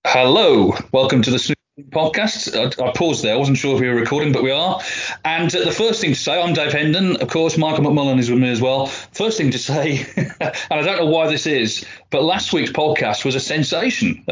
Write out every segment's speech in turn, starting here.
Hello, welcome to the Snoop podcast. I paused there, I wasn't sure if we were recording, but we are. And the first thing to say, I'm Dave Hendon. Of course, Michael McMullen is with me as well. First thing to say, and I don't know why this is, but last week's podcast was a sensation.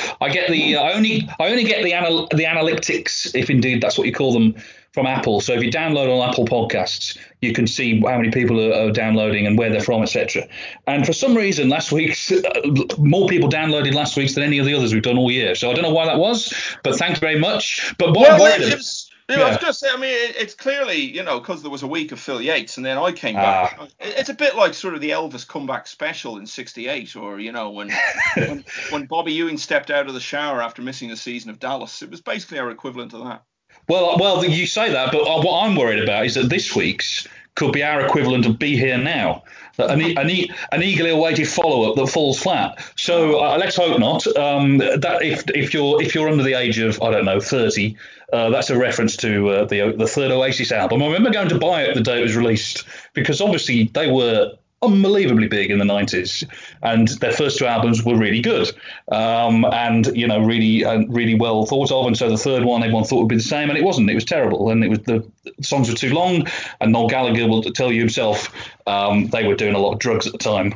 I only get the analytics, if indeed that's what you call them, from Apple. So if you download on Apple Podcasts, you can see how many people are downloading and where they're from, etc. And for some reason, last week's more people downloaded last week's than any of the others we've done all year. So I don't know why that was, but thanks very much. But what I'm Well, worried it about, was. I was yeah, going to say. I mean, it's clearly, because there was a week of Phil Yates, and then I came back. ah, It's a bit like sort of the Elvis comeback special in '68, or when Bobby Ewing stepped out of the shower after missing a season of Dallas. It was basically our equivalent of that. well, you say that, but what I'm worried about is that this week's could be our equivalent of Be Here Now, an eagerly awaited follow-up that falls flat. So Oh. let's hope not. That if you're under the age of I don't know 30, that's a reference to the third Oasis album. I remember going to buy it the day it was released because obviously they were unbelievably big in the 90s and their first two albums were really good, and really well thought of, and so the third one everyone thought would be the same and it wasn't. It was terrible, and it was the songs were too long, and Noel Gallagher will tell you himself, they were doing a lot of drugs at the time.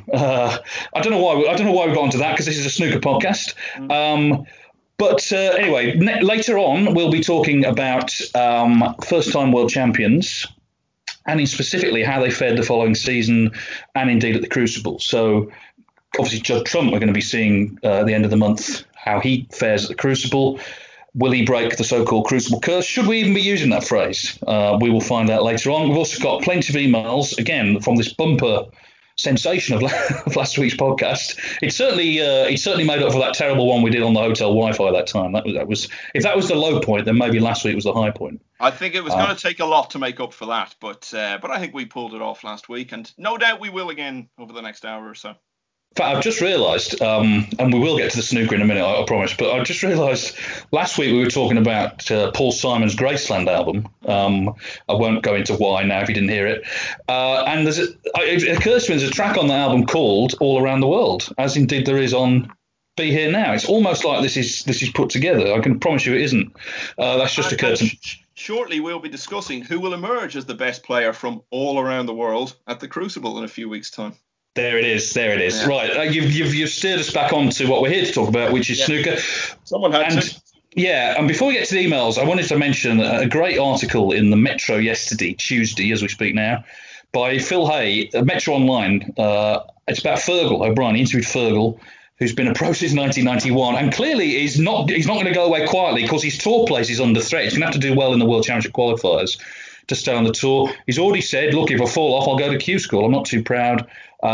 I don't know why we got onto that because this is a snooker podcast. Mm. But anyway, later on we'll be talking about first time world champions, and in specifically how they fared the following season and indeed at the Crucible. So obviously Judd Trump, we're going to be seeing at the end of the month how he fares at the Crucible. Will he break the so-called Crucible curse? Should we even be using that phrase? We will find out later on. We've also got plenty of emails, again, from this bumper sensation of, of last week's podcast. It certainly made up for that terrible one we did on the hotel Wi-Fi that time. That was if that was the low point, then maybe last week was the high point. I think it was Uh, going to take a lot to make up for that, but I think we pulled it off last week, and no doubt we will again over the next hour or so. In fact, I've just realised, and we will get to the snooker in a minute, I promise. But I've just realised last week we were talking about Paul Simon's Graceland album. I won't go into why now if you didn't hear it. And it occurs to me there's a track on the album called "All Around the World," as indeed there is on "Be Here Now." It's almost like this is put together. I can promise you it isn't. That's just And occurred to me. shortly we'll be discussing who will emerge as the best player from all around the world at the Crucible in a few weeks' time. There it is. There it is. Yeah, Right, you've steered us back on to what we're here to talk about, which is yeah. snooker. Someone had to. And yeah, and before we get to the emails, I wanted to mention a great article in the Metro yesterday, Tuesday, as we speak now, by Phil Hay, Metro Online. It's about Fergal O'Brien. He interviewed Fergal, who's been a pro since 1991, and clearly he's not going to go away quietly because his tour place is under threat. He's going to have to do well in the World Championship qualifiers to stay on the tour. He's already said, "Look, if I fall off, I'll go to Q School. I'm not too proud."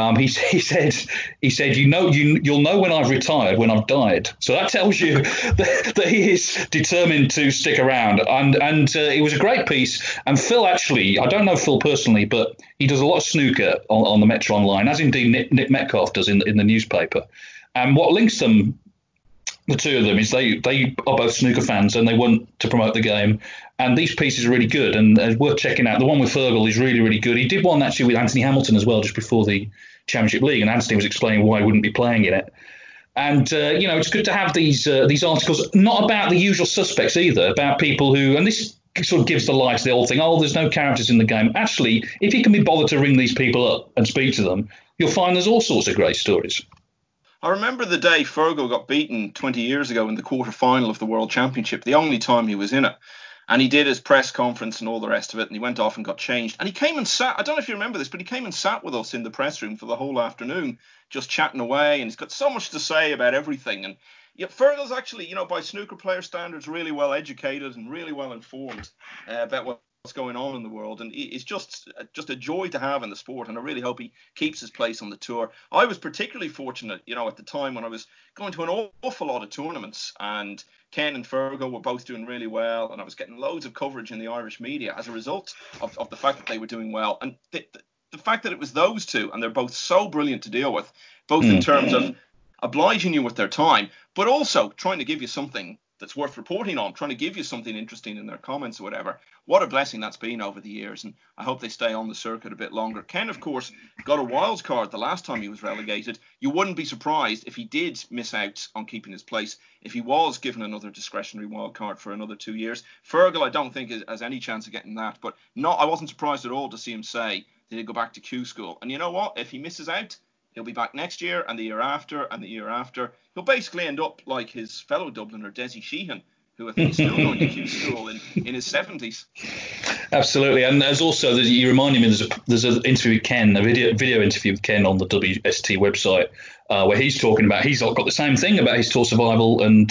He said, you'll know when I've retired, when I've died. So that tells you that he is determined to stick around. And it was a great piece. And Phil actually, I don't know Phil personally, but he does a lot of snooker on the Metro Online, as indeed Nick Metcalf does in the newspaper. And what links them, the two of them, is they are both snooker fans and they want to promote the game. And these pieces are really good and worth checking out. The one with Fergal is really, really good. He did one actually with Anthony Hamilton as well, just before the Championship League, and Anthony was explaining why he wouldn't be playing in it. And it's good to have these articles, not about the usual suspects either, about people who, and this sort of gives the lie to the old thing. Oh, there's no characters in the game. Actually, if you can be bothered to ring these people up and speak to them, you'll find there's all sorts of great stories. I remember the day Fergal got beaten 20 years ago in the quarter final of the World Championship, the only time he was in it. And he did his press conference and all the rest of it, and he went off and got changed. And he came and sat, I don't know if you remember this, but he came and sat with us in the press room for the whole afternoon, just chatting away. And he's got so much to say about everything. And yeah, Fergal's actually, by snooker player standards, really well educated and really well informed about what's going on in the world, and it's just a joy to have in the sport, and I really hope he keeps his place on the tour. I was particularly fortunate, at the time when I was going to an awful lot of tournaments, and Ken and Fergal were both doing really well, and I was getting loads of coverage in the Irish media as a result of the fact that they were doing well, and the fact that it was those two, and they're both so brilliant to deal with, both in Mm. terms of obliging you with their time, but also trying to give you something that's worth reporting on, trying to give you something interesting in their comments or whatever. What a blessing that's been over the years, and I hope they stay on the circuit a bit longer. Ken, of course, got a wild card the last time he was relegated. You wouldn't be surprised if he did miss out on keeping his place, if he was given another discretionary wild card for another 2 years. Fergal, I don't think has any chance of getting that, but I wasn't surprised at all to see him say that he'd go back to Q School. And you know what? If he misses out, he'll be back next year and the year after and the year after. He'll basically end up like his fellow Dubliner, Desi Sheehan, who I think is still going to Q School in his 70s. Absolutely, and there's also, you reminded me, there's an interview with Ken, a video interview with Ken on the WST website, where he's talking about, he's got the same thing about his tour survival and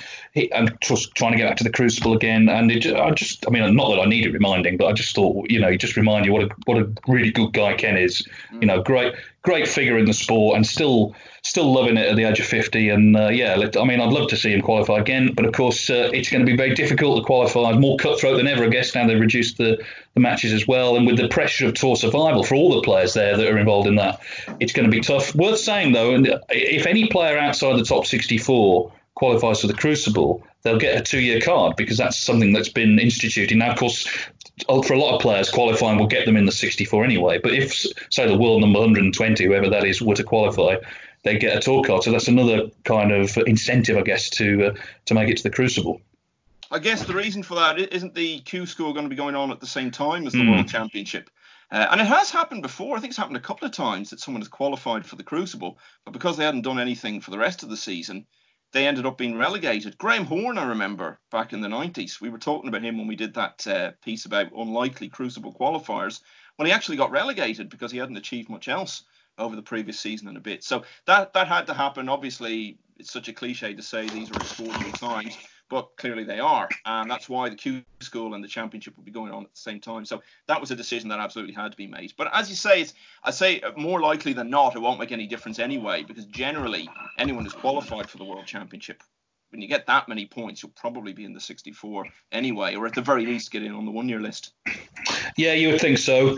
just trying to get back to the Crucible again. And I mean, not that I need it reminding, but I just thought, just remind you what a really good guy Ken is. Great figure in the sport, and still loving it at the age of 50. And I'd love to see him qualify again, but of course it's going to be very difficult to qualify. More cutthroat than ever, I guess. Now they've reduced the matches as well, and with the pressure of tour survival for all the players there that are involved in that, it's going to be tough. Worth saying though, and if any player outside the top 64 qualifies for the Crucible, they'll get a 2-year card, because that's something that's been instituted. Now, of course, for a lot of players, qualifying will get them in the 64 anyway. But if, say, the world number 120, whoever that is, were to qualify, they get a tour card. So that's another kind of incentive, I guess, to make it to the Crucible. I guess the reason for that, isn't the Q School going to be going on at the same time as the World Championship? And it has happened before. I think it's happened a couple of times that someone has qualified for the Crucible, but because they hadn't done anything for the rest of the season, they ended up being relegated. Graham Horne, I remember, back in the 90s, we were talking about him when we did that piece about unlikely Crucible qualifiers. Well, he actually got relegated because he hadn't achieved much else over the previous season and a bit. So that had to happen. Obviously, it's such a cliche to say these are extraordinary times, but clearly they are. And that's why the Q School and the Championship will be going on at the same time. So that was a decision that absolutely had to be made. But as you say, I say more likely than not, it won't make any difference anyway, because generally anyone who's qualified for the World Championship, when you get that many points, you'll probably be in the 64 anyway, or at the very least get in on the 1-year list. Yeah, you would think so.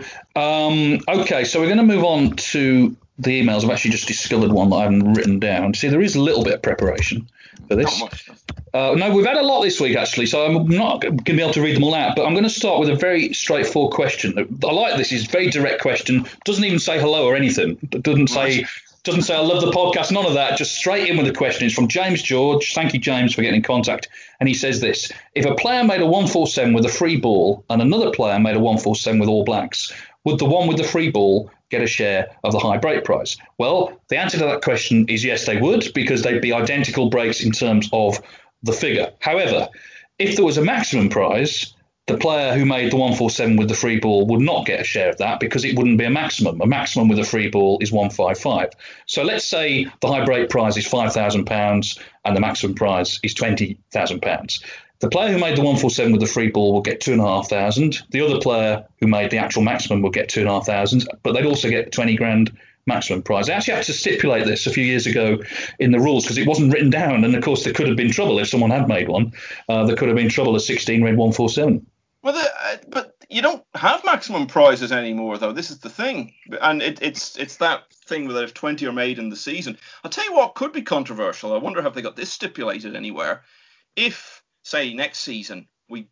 Okay, so we're going to move on to the emails. I've actually just discovered one that I haven't written down. See, there is a little bit of preparation for this. Not much. No, we've had a lot this week, actually, so I'm not going to be able to read them all out, but I'm going to start with a very straightforward question. I like this. It's a very direct question. Doesn't even say hello or anything. Doesn't say I love the podcast, none of that. Just straight in with the question. It's from James George. Thank you, James, for getting in contact. And he says this: if a player made a 147 with a free ball and another player made a 147 with All Blacks, would the one with the free ball get a share of the high break prize? Well, the answer to that question is yes, they would, because they'd be identical breaks in terms of the figure. However, if there was a maximum prize, the player who made the 147 with the free ball would not get a share of that, because it wouldn't be a maximum. A maximum with a free ball is 155. So let's say the high break prize is £5,000 and the maximum prize is £20,000. The player who made the 147 with the free ball will get 2,500. The other player who made the actual maximum will get 2,500, but they'd also get 20 grand maximum prize. I actually had to stipulate this a few years ago in the rules because it wasn't written down, and of course there could have been trouble if someone had made one. There could have been trouble if 16 made 147. Well, but you don't have maximum prizes anymore, though. This is the thing, and it's that thing that if 20 are made in the season. I'll tell you what could be controversial. I wonder have they got this stipulated anywhere. If, say, next season we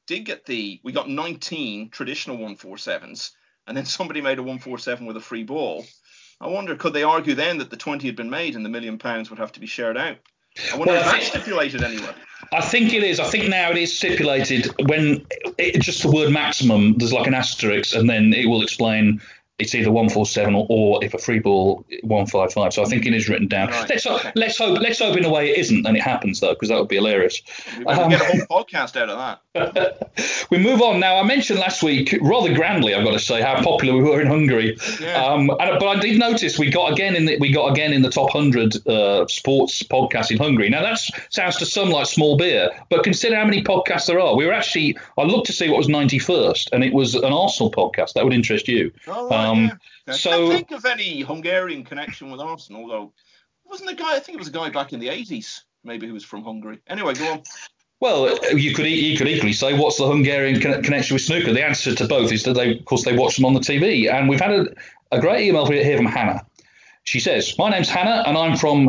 got 19 traditional 147s, and then somebody made a 147 with a free ball. I wonder, could they argue then that the 20 had been made and the £1 million would have to be shared out? I wonder if that's stipulated anywhere. I think it is. I think now it is stipulated when just the word maximum, there's like an asterisk, and then it will explain it's either 147 or if a free ball 155. So I think it is written down. Right. Let's hope in a way it isn't, and it happens though, because that would be hilarious. We get a whole podcast out of that. We move on now. I mentioned last week, rather grandly, I've got to say, how popular we were in Hungary. Yeah. But I did notice we got again in the top 100 sports podcasts in Hungary. Now that sounds to some like small beer, but consider how many podcasts there are. I looked to see what was 91st, and it was an Arsenal podcast. That would interest you. Oh, right. Yeah. I can't think of any Hungarian connection with Arsenal, although wasn't a guy, I think it was a guy back in the 80s, maybe, who was from Hungary. Anyway, go on. Well, you could equally say, what's the Hungarian connection with snooker? The answer to both is that they watch them on the TV. And we've had a great email here from Hannah. She says, my name's Hannah and I'm from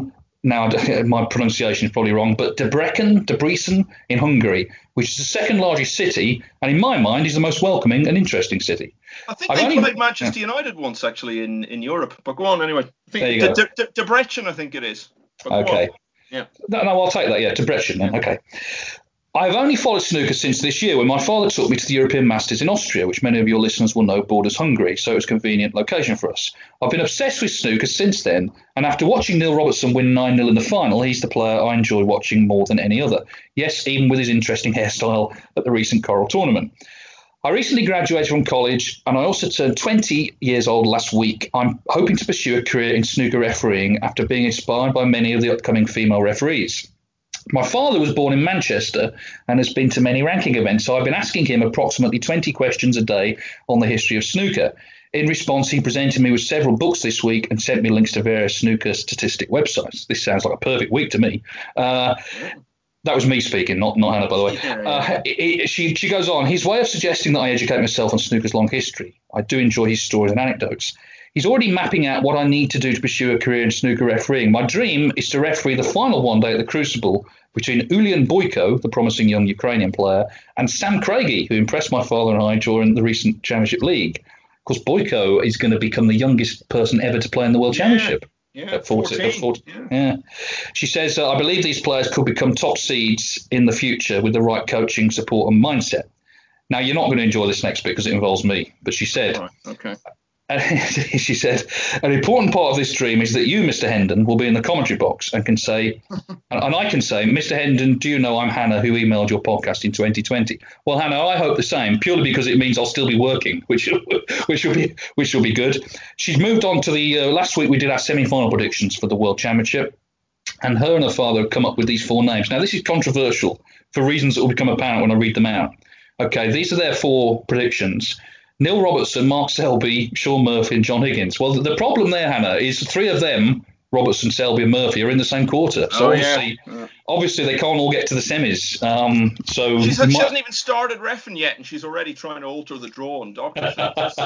now my pronunciation is probably wrong, but Debrecen in Hungary, which is the second largest city, and in my mind is the most welcoming and interesting city. I think they played Manchester United once, actually, in Europe. But go on anyway. There you go. Debrecen, I think it is. Okay. Yeah. No, I'll take that. Yeah, Debrecen. Yeah. Okay. I've only followed snooker since this year when my father took me to the European Masters in Austria, which many of your listeners will know borders Hungary, so it's a convenient location for us. I've been obsessed with snooker since then, and after watching Neil Robertson win 9-0 in the final, he's the player I enjoy watching more than any other. Yes, even with his interesting hairstyle at the recent Coral tournament. I recently graduated from college, and I also turned 20 years old last week. I'm hoping to pursue a career in snooker refereeing after being inspired by many of the upcoming female referees. My father was born in Manchester and has been to many ranking events, so I've been asking him approximately 20 questions a day on the history of snooker. In response, he presented me with several books this week and sent me links to various snooker statistic websites. This sounds like a perfect week to me. That was me speaking, not Hannah, by the way. She goes on, his way of suggesting that I educate myself on snooker's long history. I do enjoy his stories and anecdotes. He's already mapping out what I need to do to pursue a career in snooker refereeing. My dream is to referee the final one day at the Crucible between Ulian Boyko, the promising young Ukrainian player, and Sam Craigie, who impressed my father and I during the recent Championship League. Of course, Boyko is going to become the youngest person ever to play in the World Championship. Yeah, at 14. Yeah. She says, I believe these players could become top seeds in the future with the right coaching, support and mindset. Now, you're not going to enjoy this next bit because it involves me, but she said, right, okay. She said, an important part of this dream is that you, Mr. Hendon, will be in the commentary box and can say, and I can say, Mr. Hendon, do you know I'm Hannah who emailed your podcast in 2020? Well, Hannah, I hope the same, purely because it means I'll still be working, which will be good. She's moved on to the last week we did our semi-final predictions for the World Championship, and her and her father have come up with these 4 names. Now, this is controversial for reasons that will become apparent when I read them out. Okay, these are their 4 predictions. Neil Robertson, Mark Selby, Sean Murphy, and John Higgins. Well, the problem there, Hannah, is 3 of them, Robertson, Selby, and Murphy, are in the same quarter. So obviously they can't all get to the semis. So she hasn't even started reffing yet, and she's already trying to alter the draw and doctors.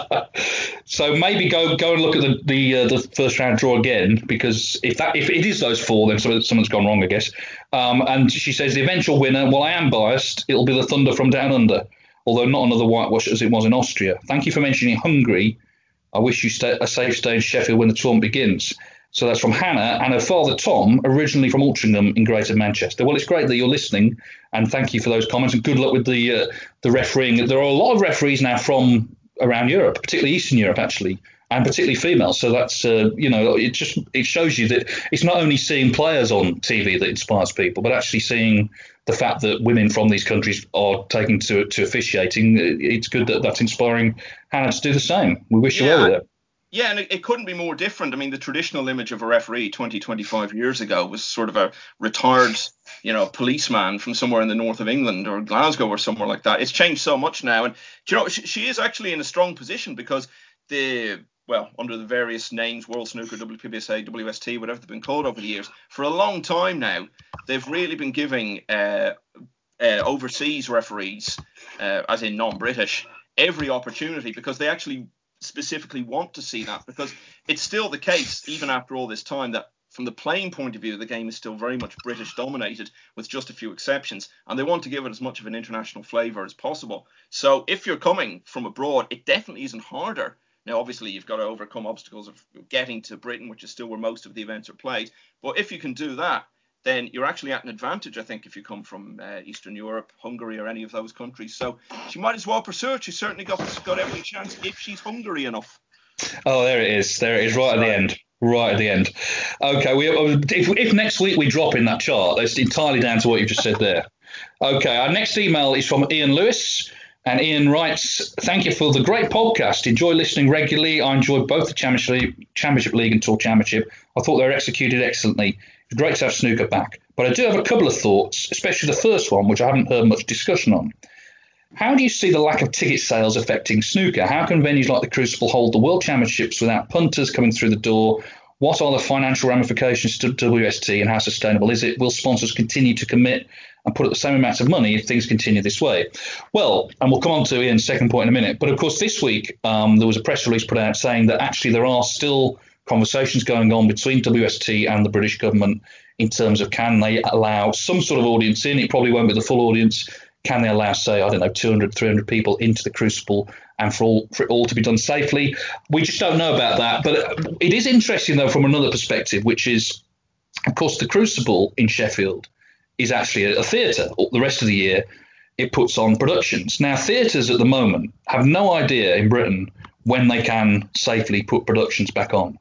So maybe go and look at the first round draw again, because if it is those 4, then someone's gone wrong, I guess. And she says the eventual winner. Well, I am biased. It'll be the Thunder from Down Under. Although not another whitewash as it was in Austria. Thank you for mentioning Hungary. I wish you a safe stay in Sheffield when the tournament begins. So that's from Hannah and her father Tom, originally from Altrincham in Greater Manchester. Well, it's great that you're listening, and thank you for those comments, and good luck with the refereeing. There are a lot of referees now from around Europe, particularly Eastern Europe, actually, and particularly females. So that's it shows you that it's not only seeing players on TV that inspires people, but actually seeing the fact that women from these countries are taking to officiating. It's good that that's inspiring Hannah to do the same. We wish you well with it. Yeah, and it couldn't be more different. I mean, the traditional image of a referee 20, 25 years ago was sort of a retired, policeman from somewhere in the north of England or Glasgow or somewhere like that. It's changed so much now. And, she is actually in a strong position because under the various names, World Snooker, WPBSA, WST, whatever they've been called over the years, for a long time now, they've really been giving overseas referees, as in non-British, every opportunity because they actually specifically want to see that, because it's still the case, even after all this time, that from the playing point of view, the game is still very much British dominated with just a few exceptions, and they want to give it as much of an international flavour as possible. So if you're coming from abroad, it definitely isn't harder. Now, obviously, you've got to overcome obstacles of getting to Britain, which is still where most of the events are played. But if you can do that, then you're actually at an advantage, I think, if you come from Eastern Europe, Hungary, or any of those countries. So she might as well pursue it. She's certainly got every chance if she's hungry enough. Oh, there it is. There it is, right at the end. Right at the end. Okay, if next week we drop in that chart, that's entirely down to what you've just said there. Okay, our next email is from Ian Lewis. And Ian writes, thank you for the great podcast. Enjoy listening regularly. I enjoyed both the Championship League and Tour Championship. I thought they were executed excellently. It's great to have snooker back. But I do have a couple of thoughts, especially the first one, which I haven't heard much discussion on. How do you see the lack of ticket sales affecting snooker? How can venues like the Crucible hold the World Championships without punters coming through the door? What are the financial ramifications to WST and how sustainable is it? Will sponsors continue to commit and put up the same amount of money if things continue this way? Well, and we'll come on to Ian's second point in a minute. But of course, this week there was a press release put out saying that actually there are still conversations going on between WST and the British government in terms of can they allow some sort of audience in. It probably won't be the full audience. Can they allow, say, I don't know, 200, 300 people into the Crucible and for it all to be done safely? We just don't know about that. But it is interesting, though, from another perspective, which is, of course, the Crucible in Sheffield is actually a theatre. The rest of the year, it puts on productions. Now, theatres at the moment have no idea in Britain when they can safely put productions back on.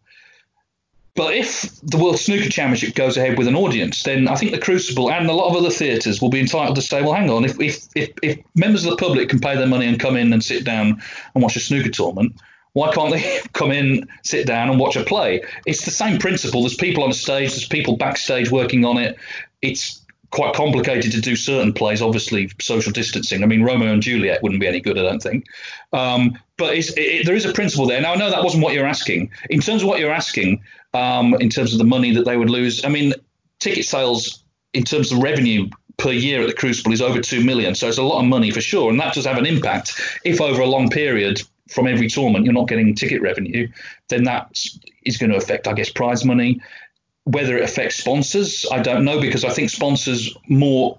But if the World Snooker Championship goes ahead with an audience, then I think the Crucible and a lot of other theatres will be entitled to say, well, hang on, if members of the public can pay their money and come in and sit down and watch a snooker tournament, why can't they come in, sit down and watch a play? It's the same principle. There's people on stage, there's people backstage working on it. It's quite complicated to do certain plays, obviously social distancing. I mean, Romeo and Juliet wouldn't be any good, I don't think. But there is a principle there. Now, I know that wasn't what you're asking. In terms of what you're asking, in terms of the money that they would lose, I mean, ticket sales in terms of revenue per year at the Crucible is over 2 million. So it's a lot of money for sure. And that does have an impact. If over a long period from every tournament you're not getting ticket revenue, then that is going to affect, I guess, prize money. Whether it affects sponsors, I don't know, because I think sponsors more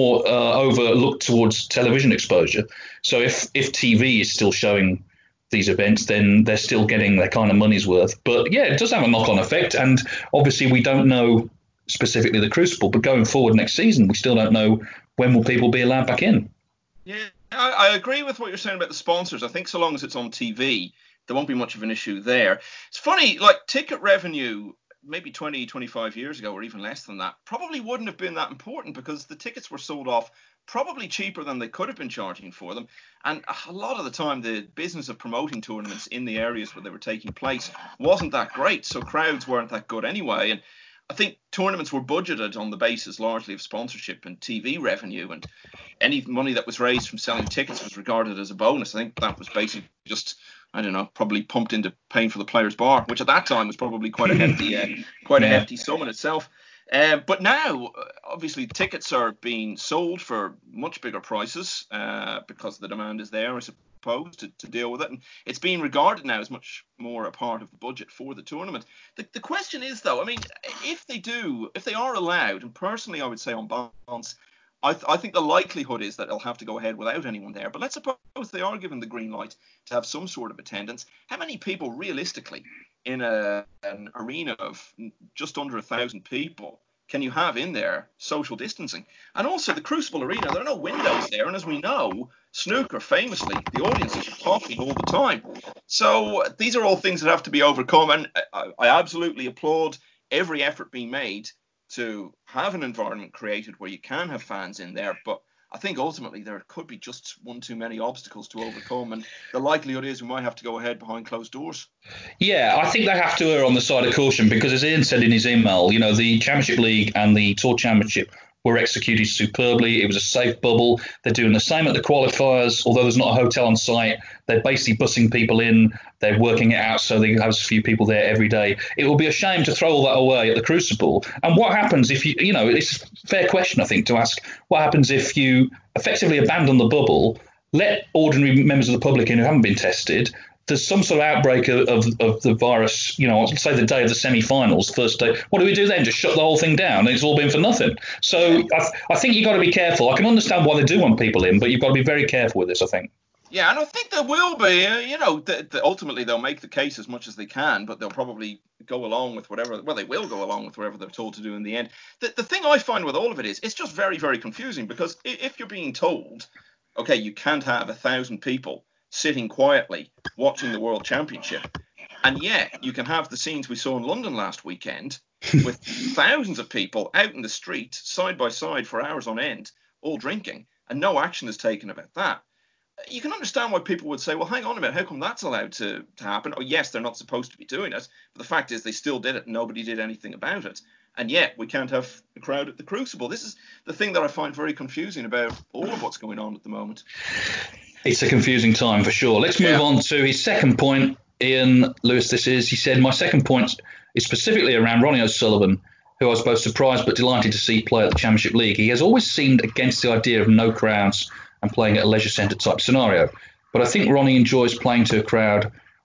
overlook towards television exposure. So if TV is still showing these events, then they're still getting their kind of money's worth. But yeah, it does have a knock-on effect. And obviously we don't know specifically the Crucible, but going forward next season, we still don't know when will people be allowed back in. Yeah, I agree with what you're saying about the sponsors. I think so long as it's on TV, there won't be much of an issue there. It's funny, like ticket revenue maybe 20, 25 years ago, or even less than that, probably wouldn't have been that important because the tickets were sold off probably cheaper than they could have been charging for them. And a lot of the time, the business of promoting tournaments in the areas where they were taking place wasn't that great. So crowds weren't that good anyway. And I think tournaments were budgeted on the basis largely of sponsorship and TV revenue, and any money that was raised from selling tickets was regarded as a bonus. I think that was basically just, I don't know, probably pumped into paying for the players' bar, which at that time was probably quite a hefty, a hefty sum in itself. But now, obviously, tickets are being sold for much bigger prices because the demand is there, I suppose, to deal with it. And it's being regarded now as much more a part of the budget for the tournament. The question is, though, I mean, if they are allowed, and personally I would say on balance, I think the likelihood is that they'll have to go ahead without anyone there. But let's suppose they are given the green light to have some sort of attendance. How many people realistically in an arena of just under 1,000 people can you have in there social distancing? And also the Crucible Arena, there are no windows there. And as we know, snooker famously, the audiences are talking all the time. So these are all things that have to be overcome. And I absolutely applaud every effort being made to have an environment created where you can have fans in there. But I think ultimately there could be just one too many obstacles to overcome, and the likelihood is we might have to go ahead behind closed doors. Yeah, I think they have to err on the side of caution because, as Ian said in his email, you know, the Championship League and the Tour Championship were executed superbly. It was a safe bubble. They're doing the same at the qualifiers, although there's not a hotel on site. They're basically bussing people in. They're working it out so they have a few people there every day. It will be a shame to throw all that away at the Crucible. And what happens if you know, it's a fair question, I think, to ask, what happens if you effectively abandon the bubble, let ordinary members of the public in who haven't been tested, there's some sort of outbreak of the virus, you know, say the day of the semi-finals, first day, what do we do then? Just shut the whole thing down? It's all been for nothing. So I think you've got to be careful. I can understand why they do want people in, but you've got to be very careful with this, I think. Yeah, and I think there will be, you know, ultimately they'll make the case as much as they can, but they'll probably go along with whatever, well, they will go along with whatever they're told to do in the end. The thing I find with all of it is it's just very, very confusing because if you're being told, okay, you can't have 1,000 people sitting quietly watching the World Championship, and yet you can have the scenes we saw in London last weekend with thousands of people out in the street, side by side for hours on end, all drinking, and no action is taken about that. You can understand why people would say, well, hang on a minute, how come that's allowed to happen? Oh, yes, they're not supposed to be doing it, but the fact is they still did it and nobody did anything about it. And yet we can't have a crowd at the Crucible. This is the thing that I find very confusing about all of what's going on at the moment. It's a confusing time for sure. Let's move on to his second point. Ian Lewis, he said, my second point is specifically around Ronnie O'Sullivan, who I was both surprised but delighted to see play at the Championship League. He has always seemed against the idea of no crowds and playing at a leisure centre type scenario. But I think Ronnie enjoys playing to a crowd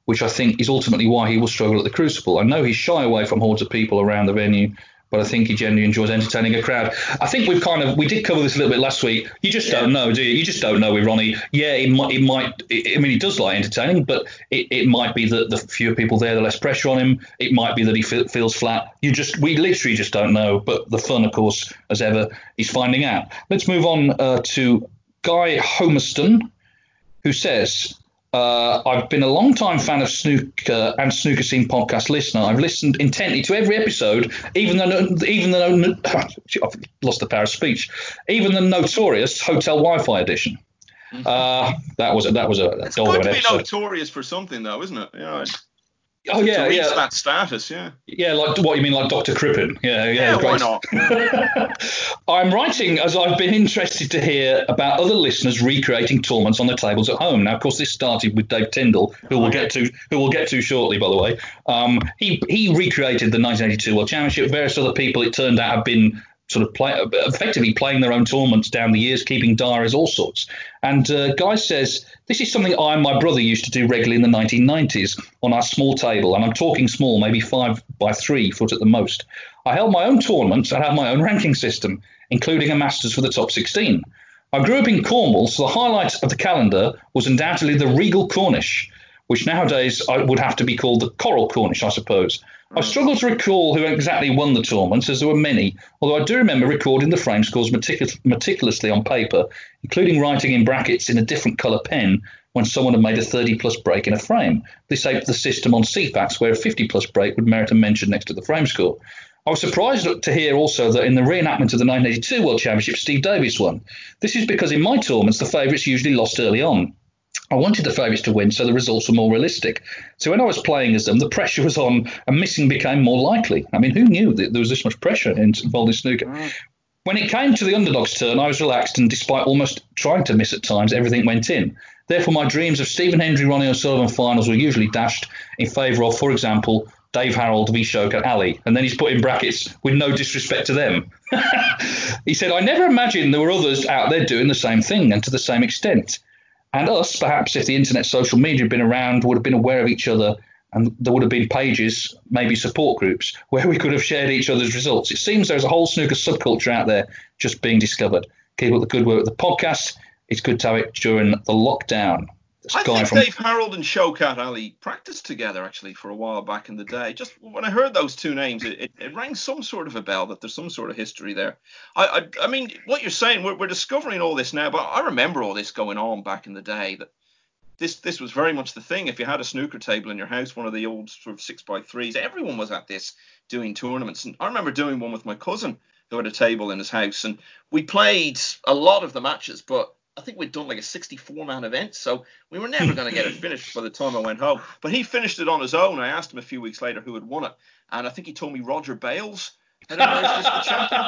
which I think is ultimately why he will struggle at the Crucible. I know he's shy away from hordes of people around the venue, but I think he genuinely enjoys entertaining a crowd. I think we did cover this a little bit last week. You just don't know, do you? You just don't know with Ronnie. Yeah, I mean, he does like entertaining, but it might be that the fewer people there, the less pressure on him. It might be that he feels flat. We literally just don't know. But the fun, of course, as ever, is finding out. Let's move on to Guy Homerston, who says, I've been a long-time fan of snooker and snooker scene podcast listener. I've listened intently to every episode, even though I've lost the power of speech, even the notorious Hotel Wi-Fi edition. That was a dog of an episode. It's good to be notorious for something, though, isn't it? Oh yeah, to reach that status, yeah. Yeah, like what you mean, like Dr. Crippen? Yeah. Why not? I'm writing as I've been interested to hear about other listeners recreating tournaments on their tables at home. Now, of course, this started with Dave Tyndall, who we'll get to shortly, by the way. He recreated the 1982 World Championship. Various other people, it turned out, have been sort of effectively playing their own tournaments down the years, keeping diaries, all sorts. And Guy says, this is something I and my brother used to do regularly in the 1990s on our small table. And I'm talking small, maybe 5 by 3 foot at the most. I held my own tournaments and had my own ranking system, including a Masters for the top 16. I grew up in Cornwall, so the highlight of the calendar was undoubtedly the Regal Cornish, which nowadays would have to be called the Coral Cornish, I suppose. I struggle to recall who exactly won the tournaments, as there were many, although I do remember recording the frame scores meticulously on paper, including writing in brackets in a different colour pen when someone had made a 30-plus break in a frame. This aped the system on CFAX, where a 50-plus break would merit a mention next to the frame score. I was surprised to hear also that in the reenactment of the 1982 World Championship, Steve Davis won. This is because in my tournaments, the favourites usually lost early on. I wanted the favourites to win so the results were more realistic. So when I was playing as them, the pressure was on and missing became more likely. I mean, who knew that there was this much pressure involved in snooker? When it came to the underdog's turn, I was relaxed, and despite almost trying to miss at times, everything went in. Therefore, my dreams of Stephen Hendry, Ronnie O'Sullivan finals were usually dashed in favour of, for example, Dave Harold v. Showkat Ali. And then he's put in brackets, with no disrespect to them. He said, I never imagined there were others out there doing the same thing and to the same extent. And us, perhaps, if the internet social media had been around, would have been aware of each other, and there would have been pages, maybe support groups, where we could have shared each other's results. It seems there's a whole snooker subculture out there just being discovered. Keep up the good work with the podcast. It's good to have it during the lockdown. I think Dave Harold and Showkat Ali practiced together, actually, for a while back in the day. Just when I heard those two names, it rang some sort of a bell that there's some sort of history there. I mean, what you're saying, we're discovering all this now, but I remember all this going on back in the day. That this was very much the thing. If you had a snooker table in your house, one of the old sort of 6x3s, everyone was at this doing tournaments. And I remember doing one with my cousin who had a table in his house, and we played a lot of the matches, but I think we'd done like a 64-man event, so we were never going to get it finished by the time I went home. But he finished it on his own. I asked him a few weeks later who had won it, and I think he told me Roger Bales had emerged as the champion.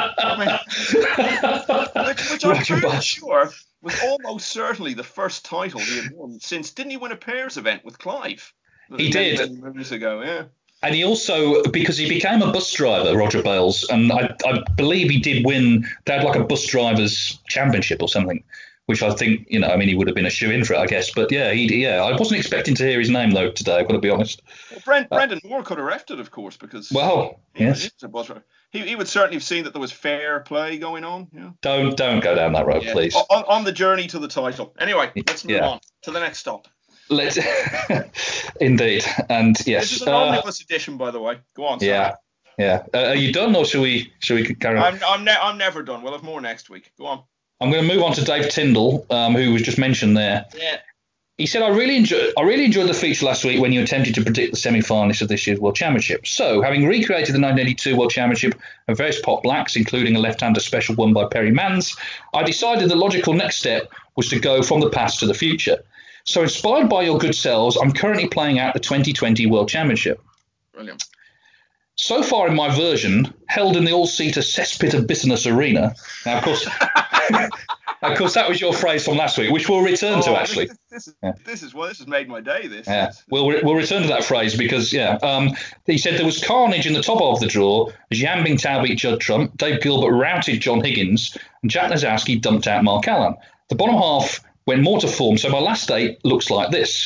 Which I'm pretty sure was almost certainly the first title he had won since. Didn't he win a pairs event with Clive? He did. Many years ago, yeah. And he also, because he became a bus driver, Roger Bales, and I believe he did win, they had like a bus drivers championship or something, which I think, he would have been a shoe-in for it, I guess. But yeah, I wasn't expecting to hear his name, though, today, I've got to be honest. Well, Brendan Moore could have refed it, of course, because he was a bus driver. He would certainly have seen that there was fair play going on. Yeah. Don't go down that road, please. On the journey to the title. Anyway, let's move on to the next stop. Let's indeed, and yes. This is an omnibus edition, by the way. Go on. Yeah. Are you done, or should we carry on? I'm never done. We'll have more next week. Go on. I'm going to move on to Dave Tyndall, who was just mentioned there. Yeah. He said, I really enjoyed the feature last week when you attempted to predict the semi-finalists of this year's World Championship. So, having recreated the 1982 World Championship of various pot blacks, including a left-hander special won by Perry Mans, I decided the logical next step was to go from the past to the future. So, inspired by your good selves, I'm currently playing out the 2020 World Championship. Brilliant. So far in my version, held in the all-seater cesspit of Bitterness Arena. Now, of course, that was your phrase from last week, which we'll return to, actually. This has made my day, this. Yeah. We'll return to that phrase because, he said there was carnage in the top of the draw. Jan Bingtao beat Judd Trump, Dave Gilbert routed John Higgins, and Jack Lazowski dumped out Mark Allen. The bottom half went more to form, so my last 8 looks like this.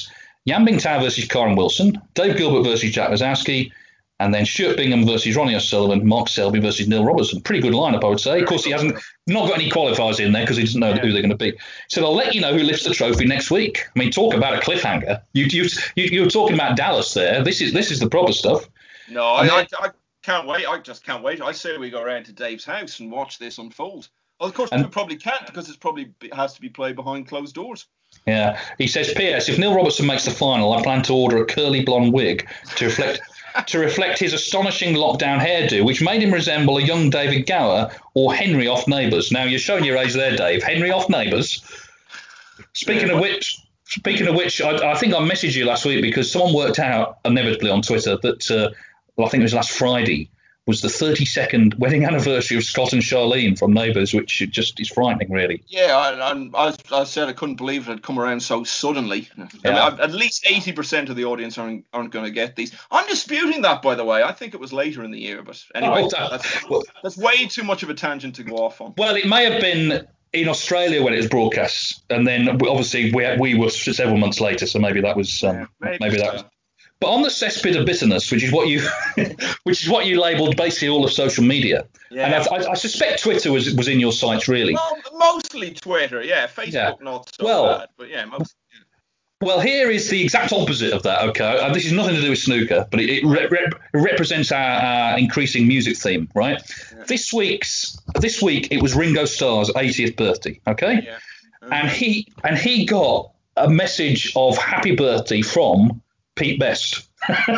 Yan Bingtao versus Karen Wilson, Dave Gilbert versus Jack Lazowski, and then Stuart Bingham versus Ronnie O'Sullivan, Mark Selby versus Neil Robertson. Pretty good lineup, I would say. Of course, he hasn't not got any qualifiers in there because he doesn't know who they're going to be. So I'll let you know who lifts the trophy next week. I mean, talk about a cliffhanger. You were talking about Dallas there. This is the proper stuff. No, I can't wait. I just can't wait. I say we go around to Dave's house and watch this unfold. Well, of course, we probably can't because it has to be played behind closed doors. Yeah. He says, P.S. If Neil Robertson makes the final, I plan to order a curly blonde wig to reflect his astonishing lockdown hairdo, which made him resemble a young David Gower or Henry off Neighbours. Now, you're showing your age there, Dave. Henry off Neighbours. Speaking of which, I think I messaged you last week because someone worked out inevitably on Twitter that, I think it was last Friday, was the 32nd wedding anniversary of Scott and Charlene from Neighbours, which just is frightening, really. Yeah, I said I couldn't believe it had come around so suddenly. Yeah. I mean, at least 80% of the audience aren't going to get these. I'm disputing that, by the way. I think it was later in the year, but anyway, that's way too much of a tangent to go off on. Well, it may have been in Australia when it was broadcast, and then obviously we were several months later, so maybe that was maybe that was. But on the cesspit of bitterness, which is what you labelled basically all of social media, and I suspect Twitter was in your sights really. Well, mostly Twitter, yeah. Facebook not so bad, but yeah, mostly. Well, here is the exact opposite of that. Okay, and this is nothing to do with snooker, but it represents our increasing music theme, right? Yeah. This week it was Ringo Starr's 80th birthday. Okay, yeah. And he got a message of happy birthday from Pete Best.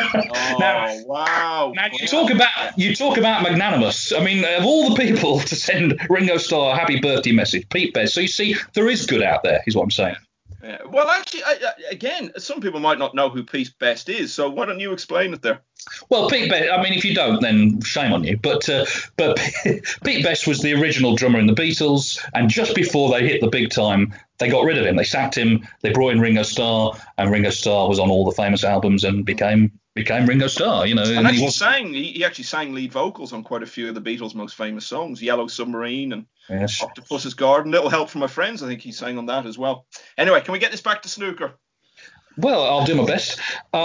Wow! Now you talk about magnanimous. I mean, of all the people to send Ringo Starr a happy birthday message, Pete Best. So you see, there is good out there, is what I'm saying. Yeah. Well, actually, again, some people might not know who Pete Best is, so why don't you explain it there? Well, Pete Best, I mean, if you don't, then shame on you. But Pete Best was the original drummer in the Beatles, and just before they hit the big time, they got rid of him. They sacked him. They brought in Ringo Starr, and Ringo Starr was on all the famous albums and became Ringo Starr. You know, and he actually sang lead vocals on quite a few of the Beatles' most famous songs, Yellow Submarine and Octopus's Garden. Little Help from My Friends, I think he sang on that as well. Anyway, can we get this back to snooker? Well, I'll do my best.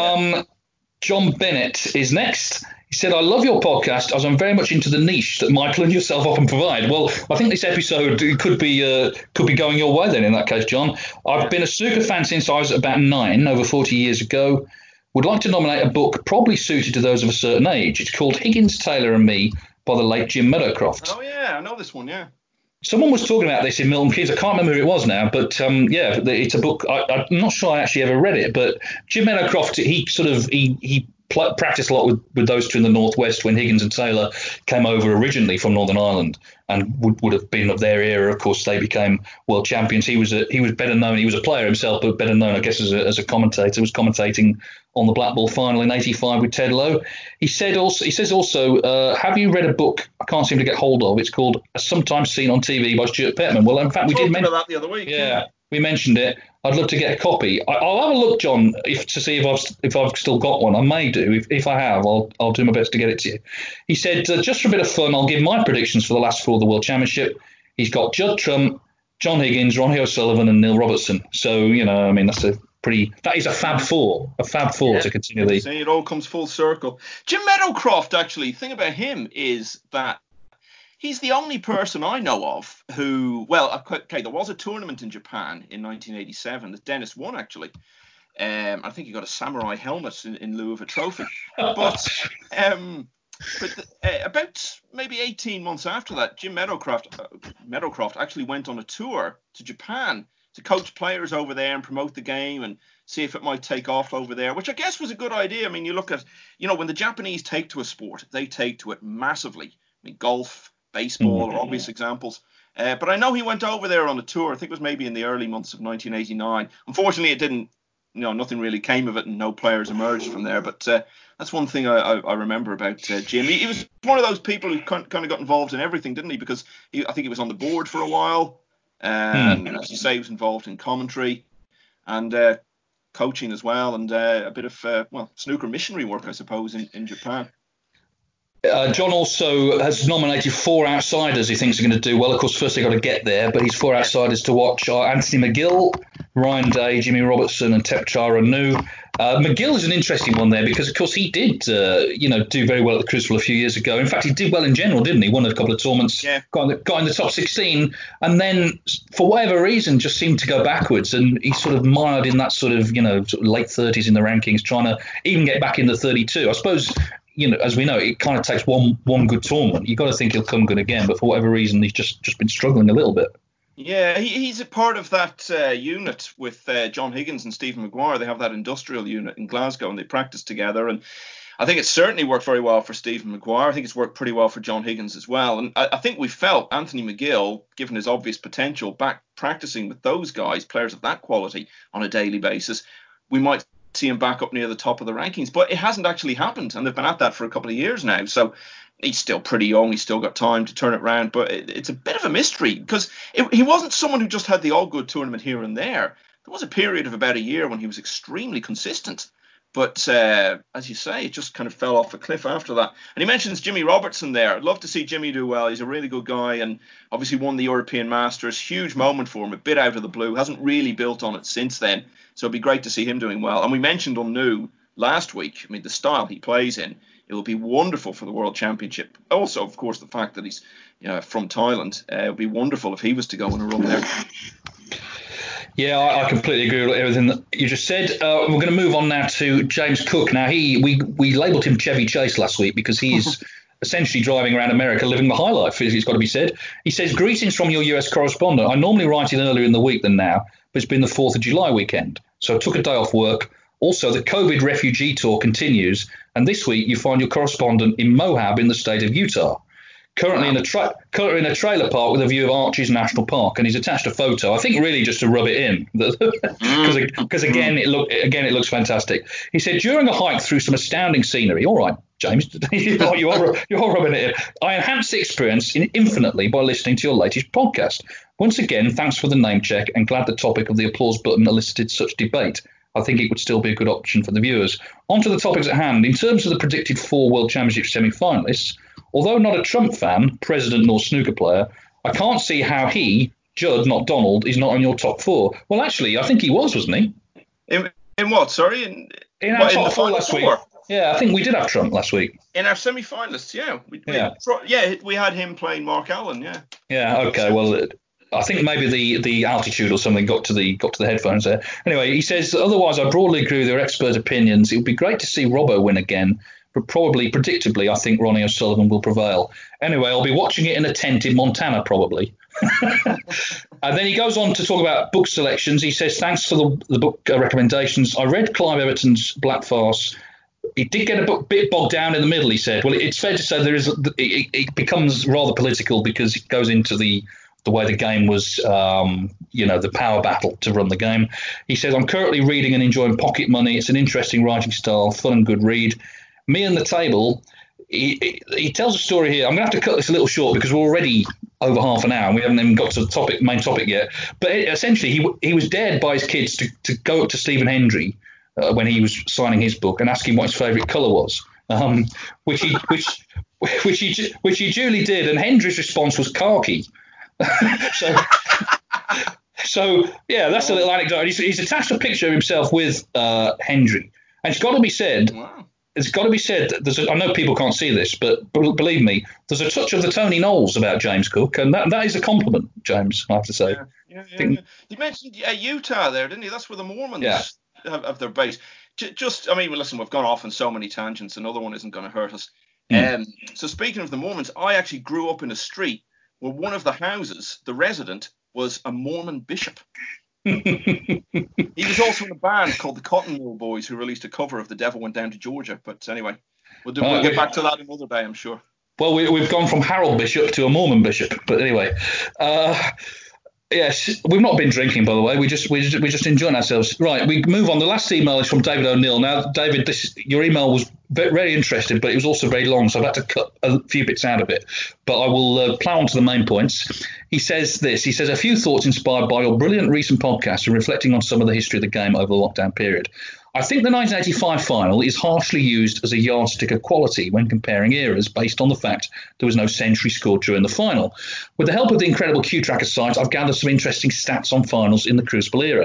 John Bennett is next. He said, I love your podcast as I'm very much into the niche that Michael and yourself often provide. Well, I think this episode could be going your way then in that case, John. I've been a snooker fan since I was about 9, over 40 years ago. Would like to nominate a book probably suited to those of a certain age. It's called Higgins, Taylor and Me by the late Jim Meadowcroft. Oh, yeah, I know this one, yeah. Someone was talking about this in Milton Keynes. I can't remember who it was now, but it's a book. I'm not sure I actually ever read it, but Jim Meadowcroft, he practiced a lot with those two in the Northwest when Higgins and Taylor came over originally from Northern Ireland and would have been of their era. Of course, they became world champions. He was better known. He was a player himself, but better known, I guess, as a commentator. He was commentating on the Black Ball final in '85 with Ted Lowe. He says also, have you read a book I can't seem to get hold of? It's called Sometimes Seen on TV by Stuart Pettman. Well, in fact, we did mention that the other week. Yeah, we mentioned it. I'd love to get a copy. I'll have a look, John, to see if I've still got one. I may do. If I have, I'll do my best to get it to you. He said, just for a bit of fun, I'll give my predictions for the last 4 of the World Championship. He's got Judd Trump, John Higgins, Ronnie O'Sullivan, and Neil Robertson. So, I mean, that is a Fab Four to continue the. It all comes full circle. Jim Meadowcroft, actually, the thing about him is that he's the only person I know of who, well, okay, there was a tournament in Japan in 1987 that Dennis won, actually. I think he got a samurai helmet in lieu of a trophy. But about maybe 18 months after that, Jim Meadowcroft actually went on a tour to Japan to coach players over there and promote the game and see if it might take off over there, which I guess was a good idea. I mean, you look at, when the Japanese take to a sport, they take to it massively. I mean, golf, baseball are obvious examples. But I know he went over there on a tour. I think it was maybe in the early months of 1989. Unfortunately, it didn't, nothing really came of it and no players emerged from there. But that's one thing I remember about Jim. He was one of those people who kind of got involved in everything, didn't he? Because I think he was on the board for a while. And as you say, he was involved in commentary and coaching as well. And a bit of, snooker missionary work, I suppose, in Japan. John also has nominated 4 outsiders he thinks are going to do well. Of course, first they've got to get there, but he's 4 outsiders to watch are Anthony McGill, Ryan Day, Jimmy Robertson, and Tepchara Nu. McGill is an interesting one there because, of course, he did, do very well at the Crucible a few years ago. In fact, he did well in general, didn't he? Won a couple of tournaments, got in the top 16, and then, for whatever reason, just seemed to go backwards. And he sort of mired in that sort of late 30s in the rankings, trying to even get back in the 32. I suppose, as we know, it kind of takes one good tournament. You've got to think he'll come good again, but for whatever reason, he's just been struggling a little bit. Yeah, he's a part of that unit with John Higgins and Stephen Maguire. They have that industrial unit in Glasgow, and they practice together. And I think it's certainly worked very well for Stephen Maguire. I think it's worked pretty well for John Higgins as well. And I think we felt Anthony McGill, given his obvious potential, back practicing with those guys, players of that quality, on a daily basis, we might see him back up near the top of the rankings. But it hasn't actually happened, and they've been at that for a couple of years now. So he's still pretty young. He's still got time to turn it around. But it's a bit of a mystery because he wasn't someone who just had the all-good tournament here and there. There was a period of about a year when he was extremely consistent. But as you say, it just kind of fell off a cliff after that. And he mentions Jimmy Robertson there. I'd love to see Jimmy do well. He's a really good guy and obviously won the European Masters. Huge moment for him, a bit out of the blue. Hasn't really built on it since then. So it'd be great to see him doing well. And we mentioned Nu last week. I mean, the style he plays in, it will be wonderful for the World Championship. Also, of course, the fact that he's from Thailand. It would be wonderful if he was to go on a run there. Yeah, I completely agree with everything that you just said. We're going to move on now to James Cook. Now, we labelled him Chevy Chase last week because he's essentially driving around America living the high life, it's got to be said. He says, greetings from your US correspondent. I normally write it earlier in the week than now, but it's been the 4th of July weekend. So I took a day off work. Also, the COVID refugee tour continues, and this week you find your correspondent in Moab in the state of Utah. Currently in a trailer park with a view of Arches National Park, and he's attached a photo. I think really just to rub it in, because again it looks fantastic. He said during a hike through some astounding scenery. All right, James, you're rubbing it in. I enhanced the experience infinitely by listening to your latest podcast. Once again, thanks for the name check, and glad the topic of the applause button elicited such debate. I think it would still be a good option for the viewers. On to the topics at hand. In terms of the predicted 4 World Championship semi-finalists, although not a Trump fan, president nor snooker player, I can't see how he, Judd, not Donald, is not in your top 4. Well, actually, I think he was, wasn't he? In what? Sorry? In our top 4 last week. Yeah, I think we did have Trump last week. In our semi-finalists, yeah. We had him playing Mark Allen, yeah. Yeah, okay, well, I think maybe the altitude or something got to the headphones there. Anyway, he says, otherwise, I broadly agree with your expert opinions. It would be great to see Robbo win again, but probably, predictably, I think Ronnie O'Sullivan will prevail. Anyway, I'll be watching it in a tent in Montana, probably. And then he goes on to talk about book selections. He says, thanks for the book recommendations. I read Clive Everton's Black Farce. It did get a bit bogged down in the middle, he said. Well, it's fair to say it becomes rather political because it goes into the way the game was, the power battle to run the game. He says, I'm currently reading and enjoying Pocket Money. It's an interesting writing style, fun and good read. Me and the Table, he tells a story here. I'm going to have to cut this a little short because we're already over half an hour and we haven't even got to the main topic yet. But essentially, he was dared by his kids to go up to Stephen Hendry when he was signing his book and ask him what his favourite colour was, which he duly did. And Hendry's response was khaki. So yeah, that's a little anecdote. He's attached a picture of himself with Hendry, and it's got to be said. Wow. It's got to be said. I know people can't see this, but believe me, there's a touch of the Tony Knowles about James Cook, and that is a compliment, James. I have to say. Yeah. You mentioned Utah there, didn't you? That's where the Mormons have their base. Listen, we've gone off on so many tangents. Another one isn't going to hurt us. So speaking of the Mormons, I actually grew up in a street where one of the houses, the resident, was a Mormon bishop. He was also in a band called the Cotton Mill Boys, who released a cover of The Devil Went Down to Georgia. But anyway, we'll get back to that another day, I'm sure. Well, we've gone from Harold Bishop to a Mormon bishop. But anyway, yes, we've not been drinking, by the way. We're just enjoying ourselves. Right, we move on. The last email is from David O'Neill. Now, David, your email was very interesting, but it was also very long, so I've had to cut a few bits out of it. But I will plough on to the main points. He says this. He says, a few thoughts inspired by your brilliant recent podcast and reflecting on some of the history of the game over the lockdown period. I think the 1985 final is harshly used as a yardstick of quality when comparing eras based on the fact there was no century scored during the final. With the help of the incredible Q-Tracker site, I've gathered some interesting stats on finals in the Crucible era.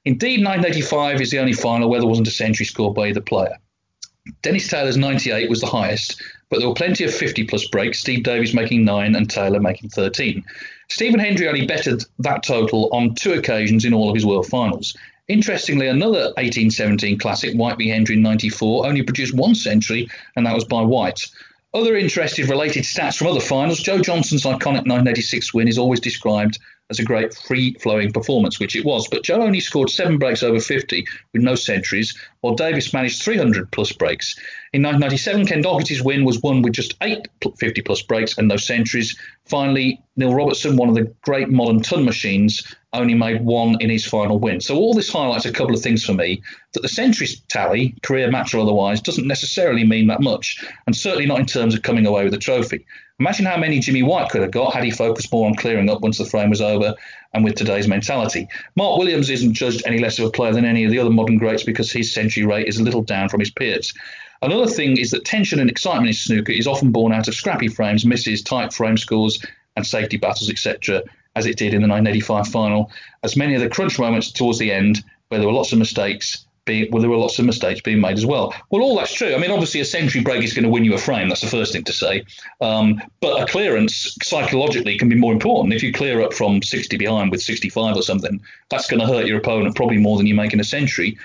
Indeed, 1985 is the only final where there wasn't a century scored by either player. Dennis Taylor's 98 was the highest, but there were plenty of 50-plus breaks, Steve Davis making 9 and Taylor making 13. Stephen Hendry only bettered that total on 2 occasions in all of his World Finals. Interestingly, another 1817 classic, White v Hendry in 94, only produced 1 century, and that was by White. Other interesting related stats from other finals, Joe Johnson's iconic 1986 win is always described as a great free-flowing performance, which it was, but Joe only scored 7 breaks over 50 with no centuries, while Davis managed 300-plus breaks. In 1997, Ken Doherty's win was won with just 8 50-plus breaks and no centuries. Finally, Neil Robertson, one of the great modern ton machines, only made 1 in his final win. So all this highlights a couple of things for me, that the centuries tally, career match or otherwise, doesn't necessarily mean that much, and certainly not in terms of coming away with a trophy. Imagine how many Jimmy White could have got had he focused more on clearing up once the frame was over and with today's mentality. Mark Williams isn't judged any less of a player than any of the other modern greats because his century rate is a little down from his peers. Another thing is that tension and excitement in snooker is often born out of scrappy frames, misses, tight frame scores and safety battles, etc., as it did in the 1985 final, as many of the crunch moments towards the end where there were lots of mistakes being made as well. Well, all that's true. I mean, obviously, a century break is going to win you a frame. That's the first thing to say. But a clearance psychologically can be more important. If you clear up from 60 behind with 65 or something, that's going to hurt your opponent probably more than you make in a century.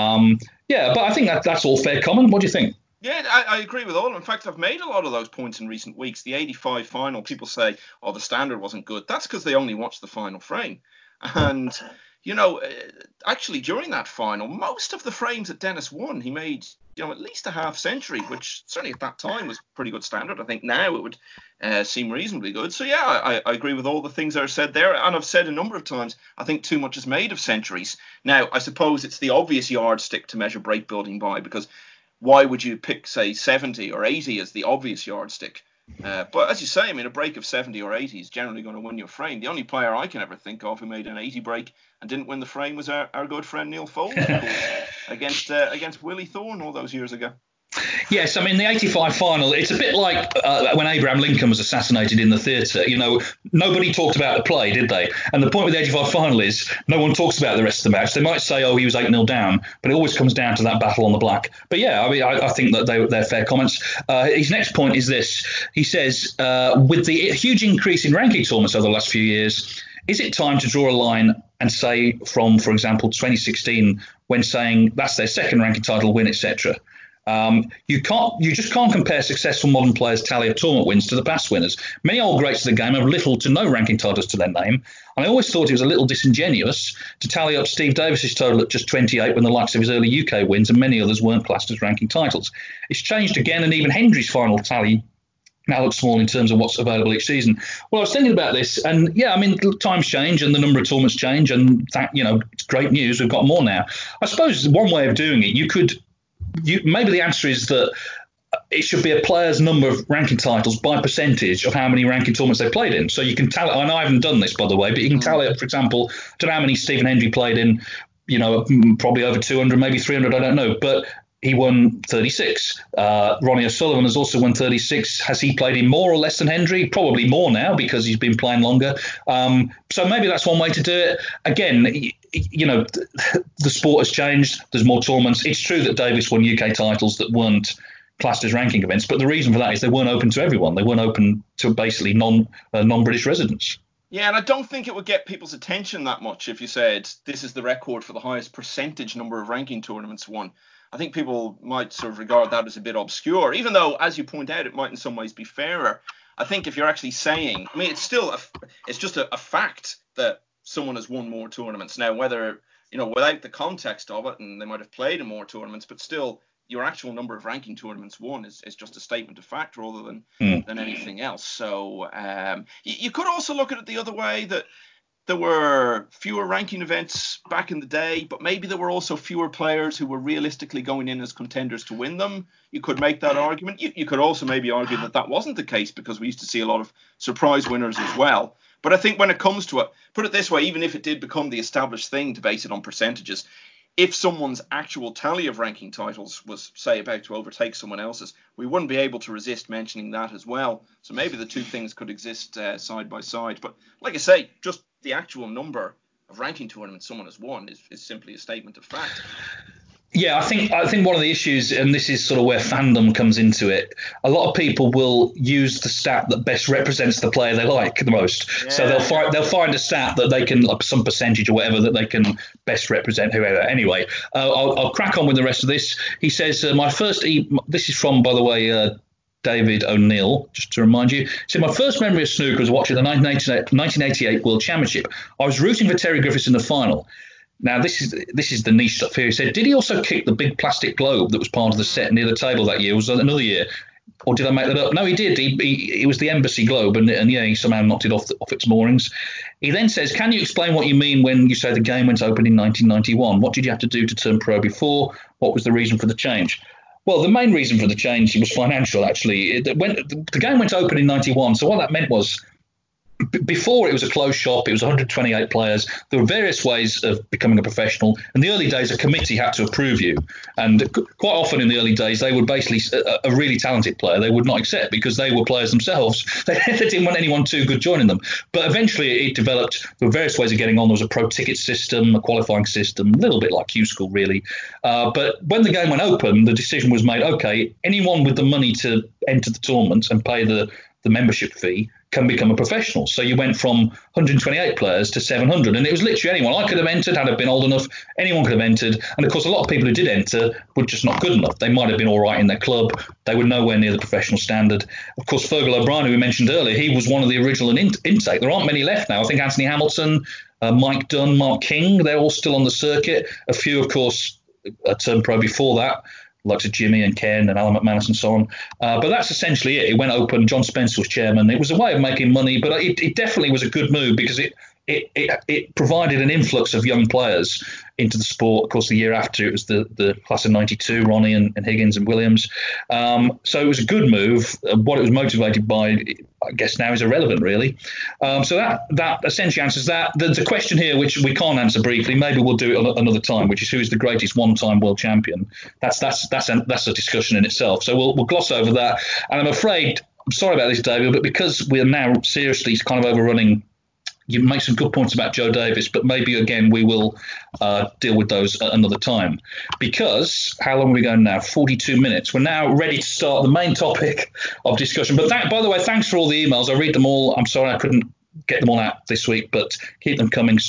But I think that's all fair comment. What do you think? Yeah, I agree with all. In fact, I've made a lot of those points in recent weeks. The 85 final, people say, oh, the standard wasn't good. That's because they only watched the final frame. And, actually during that final, most of the frames that Dennis won, he made, at least a half century, which certainly at that time was pretty good standard. I think now it would seem reasonably good. So, yeah, I agree with all the things that are said there. And I've said a number of times, I think too much is made of centuries. Now, I suppose it's the obvious yardstick to measure break building by, because why would you pick, say, 70 or 80 as the obvious yardstick? But as you say, I mean, a break of 70 or 80 is generally going to win your frame. The only player I can ever think of who made an 80 break and didn't win the frame was our good friend Neil Fold, of course, against Willie Thorne all those years ago. Yes, I mean, the 85 final, it's a bit like when Abraham Lincoln was assassinated in the theatre. Nobody talked about the play, did they? And the point with the 85 final is no one talks about the rest of the match. They might say, oh, he was 8-0 down, but it always comes down to that battle on the black. But yeah, I mean, I think that they're fair comments. His next point is this. He says, with the huge increase in ranking tournaments over the last few years, is it time to draw a line and say from, for example, 2016, when saying that's their second ranking title win, etc.? You just can't compare successful modern players' tally of tournament wins to the past winners. Many old greats of the game have little to no ranking titles to their name, and I always thought it was a little disingenuous to tally up Steve Davis's total at just 28 when the likes of his early UK wins and many others weren't classed as ranking titles. It's changed again, and even Hendry's final tally now looks small in terms of what's available each season. Well, I was thinking about this, and yeah, I mean, times change and the number of tournaments change, and that, it's great news. We've got more now. I suppose one way of doing it, maybe the answer is that it should be a player's number of ranking titles by percentage of how many ranking tournaments they played in. So you can tally, and I haven't done this, by the way, but you can tally up, for example, I don't know how many Stephen Hendry played in, probably over 200, maybe 300, I don't know, but he won 36. Ronnie O'Sullivan has also won 36. Has he played in more or less than Hendry? Probably more now because he's been playing longer. So maybe that's one way to do it. Again, the sport has changed. There's more tournaments. It's true that Davis won UK titles that weren't classed as ranking events, but the reason for that is they weren't open to everyone. They weren't open to basically non-British residents. Yeah, and I don't think it would get people's attention that much if you said this is the record for the highest percentage number of ranking tournaments won. I think people might sort of regard that as a bit obscure, even though, as you point out, it might in some ways be fairer. I think if you're actually saying, I mean, it's just a fact that someone has won more tournaments. Now, whether, without the context of it, and they might have played in more tournaments, but still, your actual number of ranking tournaments won is just a statement of fact rather than anything else. So you could also look at it the other way, that there were fewer ranking events back in the day, but maybe there were also fewer players who were realistically going in as contenders to win them. You could make that argument. You could also maybe argue that wasn't the case because we used to see a lot of surprise winners as well. But I think when it comes to it, put it this way, even if it did become the established thing to base it on percentages, if someone's actual tally of ranking titles was, say, about to overtake someone else's, we wouldn't be able to resist mentioning that as well. So maybe the two things could exist side by side. But like I say, just the actual number ranking tournament someone has won is simply a statement of fact. Yeah, I think one of the issues, and this is sort of where fandom comes into it, a lot of people will use the stat that best represents the player they like the most. Yeah, so they'll find a stat that they can, like some percentage or whatever, that they can best represent whoever. Anyway, I'll crack on with the rest of this. He says, this is from, by the way, David O'Neill, just to remind you. So my first memory of snooker was watching the 1988 World Championship. I was rooting for Terry Griffiths in the final. Now, this is the niche stuff here. He said, did he also kick the big plastic globe that was part of the set near the table that year? Was that another year? Or did I make that up? No, he did. It was the Embassy Globe, and yeah, he somehow knocked it off its moorings. He then says, can you explain what you mean when you say the game went open in 1991? What did you have to do to turn pro before? What was the reason for the change? Well, the main reason for the change was financial, actually. The game went open in 91, so what that meant was, before it was a closed shop, it was 128 players. There were various ways of becoming a professional. In the early days, a committee had to approve you. And quite often in the early days, they would basically, a really talented player, they would not accept because they were players themselves. They didn't want anyone too good joining them. But eventually it developed. There were various ways of getting on. There was a pro ticket system, a qualifying system, a little bit like Q School, really. But when the game went open, the decision was made, okay, anyone with the money to enter the tournament and pay the membership fee can become a professional. So you went from 128 players to 700, and it was literally anyone. I could have entered had I been old enough. Anyone could have entered, and of course, a lot of people who did enter were just not good enough. They might have been all right in their club. They were nowhere near the professional standard. Of course, Fergal O'Brien, who we mentioned earlier, he was one of the original intake. There aren't many left now. I think Anthony Hamilton, Mike Dunn, Mark King, they're all still on the circuit. A few, of course, turned pro before that, like to Jimmy and Ken and Alan McManus and so on. But that's essentially it. It went open. John Spencer was chairman. It was a way of making money, but it definitely was a good move because it provided an influx of young players into the sport. Of course, the year after it was the class of 92, Ronnie and Higgins and Williams. So it was a good move. What it was motivated by, I guess now is irrelevant, really. So that essentially answers that. There's a question here which we can't answer briefly. Maybe we'll do it another time, which is who is the greatest one-time world champion. That's a discussion in itself. So we'll gloss over that. And I'm afraid, I'm sorry about this, David, but because we're now seriously kind of overrunning, you make some good points about Joe Davis, but maybe again we will deal with those at another time. Because how long are we going now? 42 minutes. We're now ready to start the main topic of discussion. But by the way, thanks for all the emails. I read them all. I'm sorry I couldn't get them all out this week, but keep them coming.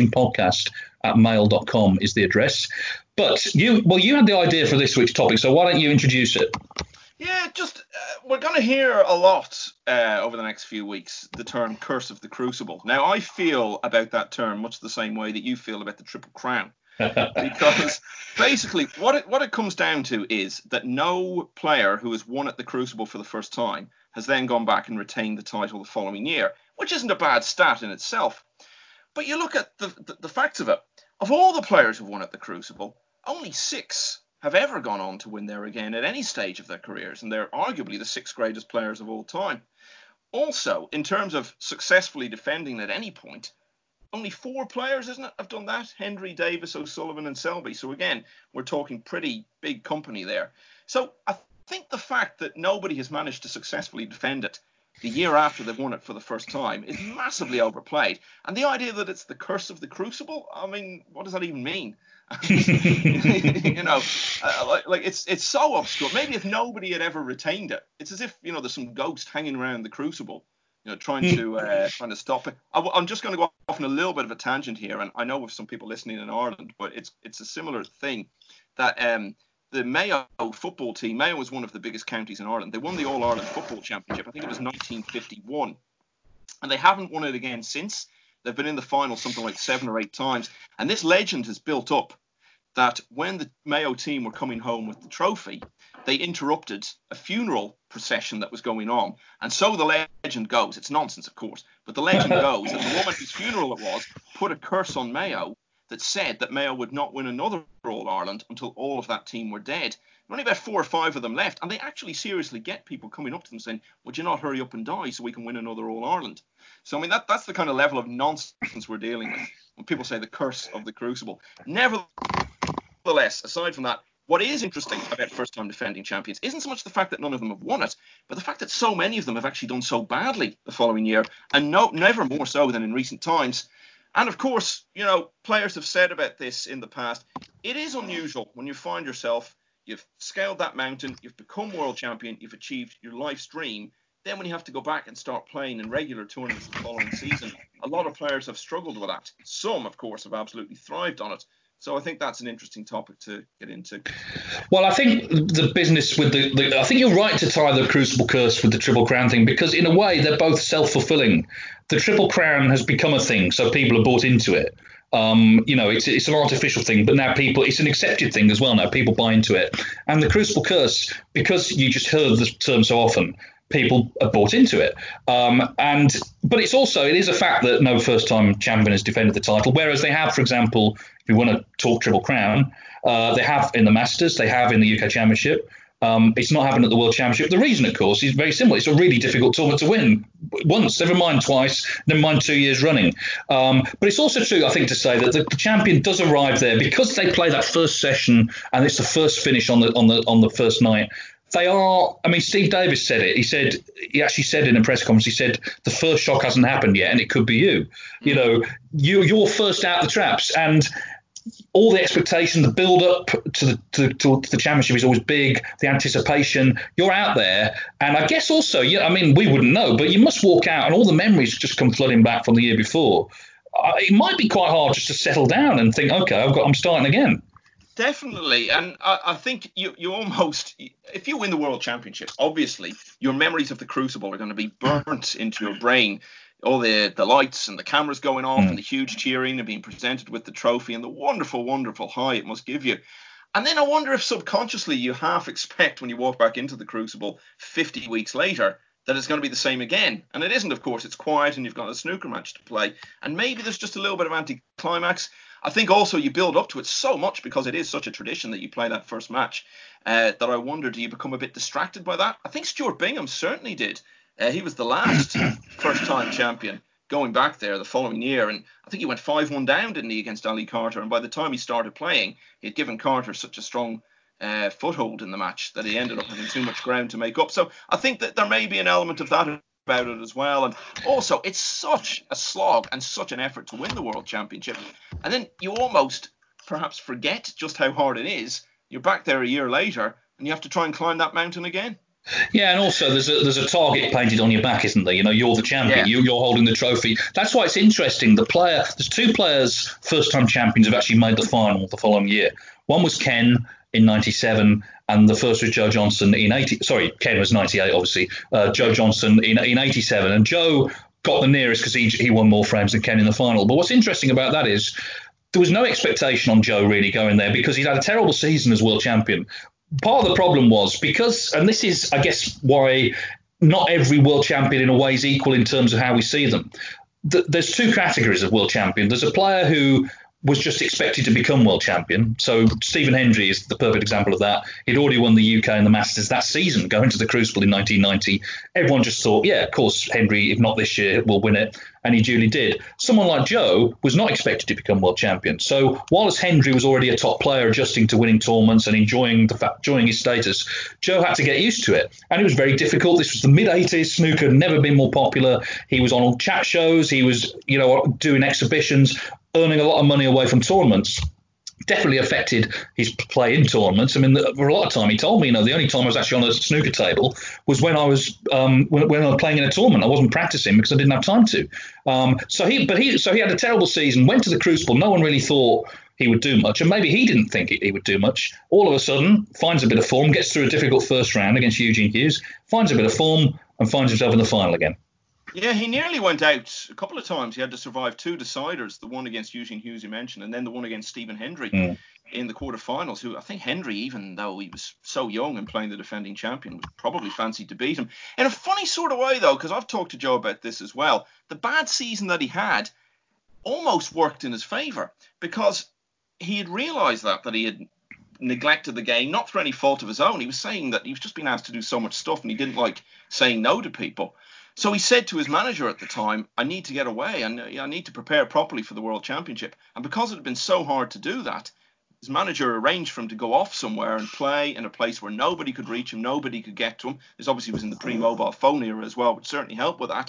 snookerscenepodcast@mail.com is the address. But you had the idea for this week's topic, so why don't you introduce it? Yeah, just we're going to hear a lot over the next few weeks, the term Curse of the Crucible. Now, I feel about that term much the same way that you feel about the Triple Crown. Because basically what it comes down to is that no player who has won at the Crucible for the first time has then gone back and retained the title the following year, which isn't a bad stat in itself. But you look at the facts of it. Of all the players who won at the Crucible, only 6 have ever gone on to win there again at any stage of their careers, and they're arguably the 6 greatest players of all time. Also, in terms of successfully defending at any point, only 4 players, isn't it, have done that? Hendry, Davis, O'Sullivan and Selby. So again, we're talking pretty big company there. So I think the fact that nobody has managed to successfully defend it the year after they've won it for the first time is massively overplayed. And the idea that it's the curse of the Crucible, I mean, what does that even mean? It's so obscure. Maybe if nobody had ever retained it, it's as if there's some ghost hanging around the Crucible, trying to stop it. I'm just going to go off on a little bit of a tangent here, and I know with some people listening in Ireland, but it's a similar thing that the Mayo football team. Mayo was one of the biggest counties in Ireland. They won the All Ireland Football Championship. I think it was 1951, and they haven't won it again since. They've been in the final something like 7 or 8 times. And this legend has built up that when the Mayo team were coming home with the trophy, they interrupted a funeral procession that was going on. And so the legend goes, it's nonsense, of course, but the legend goes that the woman whose funeral it was put a curse on Mayo that said that Mayo would not win another All-Ireland until all of that team were dead. Only about 4 or 5 of them left, and they actually seriously get people coming up to them saying, would you not hurry up and die so we can win another All-Ireland? So, I mean, that's the kind of level of nonsense we're dealing with when people say the curse of the Crucible. Nevertheless, aside from that, what is interesting about first-time defending champions isn't so much the fact that none of them have won it, but the fact that so many of them have actually done so badly the following year, and never more so than in recent times. And of course, you know, players have said about this in the past. It is unusual when you find yourself, you've scaled that mountain, you've become world champion, you've achieved your life's dream. Then when you have to go back and start playing in regular tournaments the following season, a lot of players have struggled with that. Some, of course, have absolutely thrived on it. So I think that's an interesting topic to get into. Well, I think the business with I think you're right to tie the Crucible curse with the Triple Crown thing, because in a way they're both self-fulfilling. The Triple Crown has become a thing, so people are bought into it. You know, it's an artificial thing, but now it's an accepted thing as well now. People buy into it. And the Crucible curse, because you just heard the term so often, people are bought into it. But it is a fact that no first-time champion has defended the title, whereas they have, for example, if we want to talk Triple Crown, they have in the Masters, they have in the UK Championship. It's not happened at the World Championship. The reason, of course, is very simple. It's a really difficult tournament to win once, never mind twice, never mind 2 years running. But it's also true, I think, to say that the champion does arrive there because they play that first session and it's the first finish on the first night. They are. I mean, Steve Davis said it. He actually said in a press conference. He said the first shock hasn't happened yet, and it could be you. You know, you're first out the traps, and all the expectation, the build up to the championship is always big. The anticipation, you're out there, and I guess also, I mean, we wouldn't know, but you must walk out, and all the memories just come flooding back from the year before. It might be quite hard just to settle down and think, okay, I'm starting again. Definitely. And I think you almost, if you win the World Championship, obviously your memories of the Crucible are going to be burnt into your brain. All the lights and the cameras going off and the huge cheering and being presented with the trophy and the wonderful, wonderful high it must give you. And then I wonder if subconsciously you half expect when you walk back into the Crucible 50 weeks later that it's going to be the same again. And it isn't, of course. It's quiet and you've got a snooker match to play. And maybe there's just a little bit of anticlimax. I think also you build up to it so much because it is such a tradition that you play that first match that I wonder, do you become a bit distracted by that? I think Stuart Bingham certainly did. He was the last first-time champion going back there the following year. And I think he went 5-1 down, didn't he, against Ali Carter? And by the time he started playing, he had given Carter such a strong foothold in the match that he ended up having too much ground to make up. So I think that there may be an element of that about it as well. And also, it's such a slog and such an effort to win the World Championship. And then you almost perhaps forget just how hard it is. You're back there a year later and you have to try and climb that mountain again. Yeah, and also there's a target painted on your back, isn't there? You know, you're the champion. Yeah. You're holding the trophy. That's why it's interesting. There's two players, first-time champions, have actually made the final the following year. One was Ken in '97, and the first was Joe Johnson in '80. Sorry, Ken was '98, obviously. Joe Johnson in '87, and Joe got the nearest because he won more frames than Ken in the final. But what's interesting about that is there was no expectation on Joe really going there because he'd had a terrible season as world champion. Part of the problem was because, and this is, I guess, why not every world champion in a way is equal in terms of how we see them. There's two categories of world champion. There's a player who was just expected to become world champion. So Stephen Hendry is the perfect example of that. He'd already won the UK and the Masters that season, going to the Crucible in 1990. Everyone just thought, yeah, of course, Hendry, if not this year, will win it. And he duly did. Someone like Joe was not expected to become world champion. So whilst Hendry was already a top player, adjusting to winning tournaments and enjoying his status, Joe had to get used to it. And it was very difficult. This was the mid-'80s. Snooker had never been more popular. He was on chat shows. He was, doing exhibitions, earning a lot of money away from tournaments. Definitely affected his play in tournaments. I mean, for a lot of time, he told me, the only time I was actually on a snooker table was when I was when I was playing in a tournament. I wasn't practicing because I didn't have time to. So he had a terrible season. Went to the Crucible. No one really thought he would do much, and maybe he didn't think he would do much. All of a sudden, finds a bit of form, gets through a difficult first round against Eugene Hughes, finds a bit of form, and finds himself in the final again. Yeah, he nearly went out a couple of times. He had to survive two deciders, the one against Eugene Hughes you mentioned, and then the one against Stephen Hendry in the quarterfinals, who I think Hendry, even though he was so young and playing the defending champion, was probably fancied to beat him. In a funny sort of way, though, because I've talked to Joe about this as well, the bad season that he had almost worked in his favour because he had realised that he had neglected the game, not through any fault of his own. He was saying that he was just being asked to do so much stuff and he didn't like saying no to people. So he said to his manager at the time, I need to get away and I need to prepare properly for the World Championship. And because it had been so hard to do that, his manager arranged for him to go off somewhere and play in a place where nobody could reach him, nobody could get to him. This obviously was in the pre-mobile phone era as well, which certainly helped with that.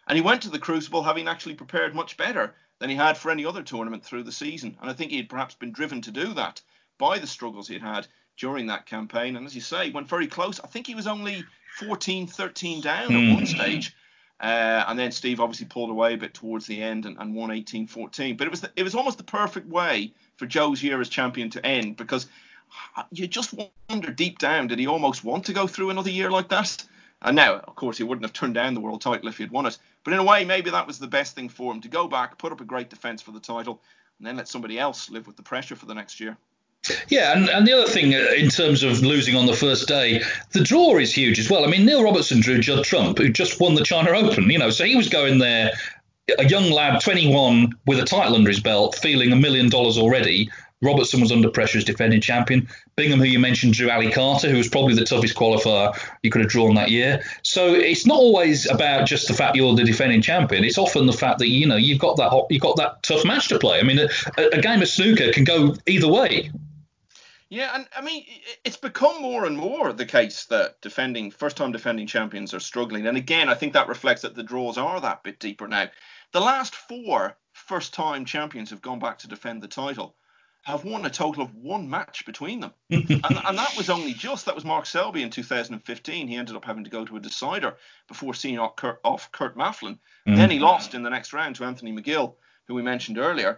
And he went to the Crucible having actually prepared much better than he had for any other tournament through the season. And I think he had perhaps been driven to do that by the struggles he'd had during that campaign. And as you say, went very close. I think he was only 14-13 down at one stage. And then Steve obviously pulled away a bit towards the end and won 18-14. But it was almost the perfect way for Joe's year as champion to end, because you just wonder deep down, did he almost want to go through another year like that? And now, of course, he wouldn't have turned down the world title if he'd won it. But in a way, maybe that was the best thing for him, to go back, put up a great defence for the title, and then let somebody else live with the pressure for the next year. Yeah, and the other thing in terms of losing on the first day, the draw is huge as well. I mean, Neil Robertson drew Judd Trump, who just won the China Open, so he was going there, a young lad, 21, with a title under his belt, feeling $1 million already. Robertson was under pressure as defending champion. Bingham, who you mentioned, drew Ali Carter, who was probably the toughest qualifier you could have drawn that year. So it's not always about just the fact you're the defending champion. It's often the fact that you've got that tough match to play. I mean, a game of snooker can go either way. Yeah, and I mean, it's become more and more the case that first-time defending champions are struggling. And again, I think that reflects that the draws are that bit deeper now. The last 4 first-time champions who've gone back to defend the title have won a total of 1 match between them. and that was Mark Selby in 2015. He ended up having to go to a decider before seeing off Kurt Mafflin. Then he lost in the next round to Anthony McGill, who we mentioned earlier.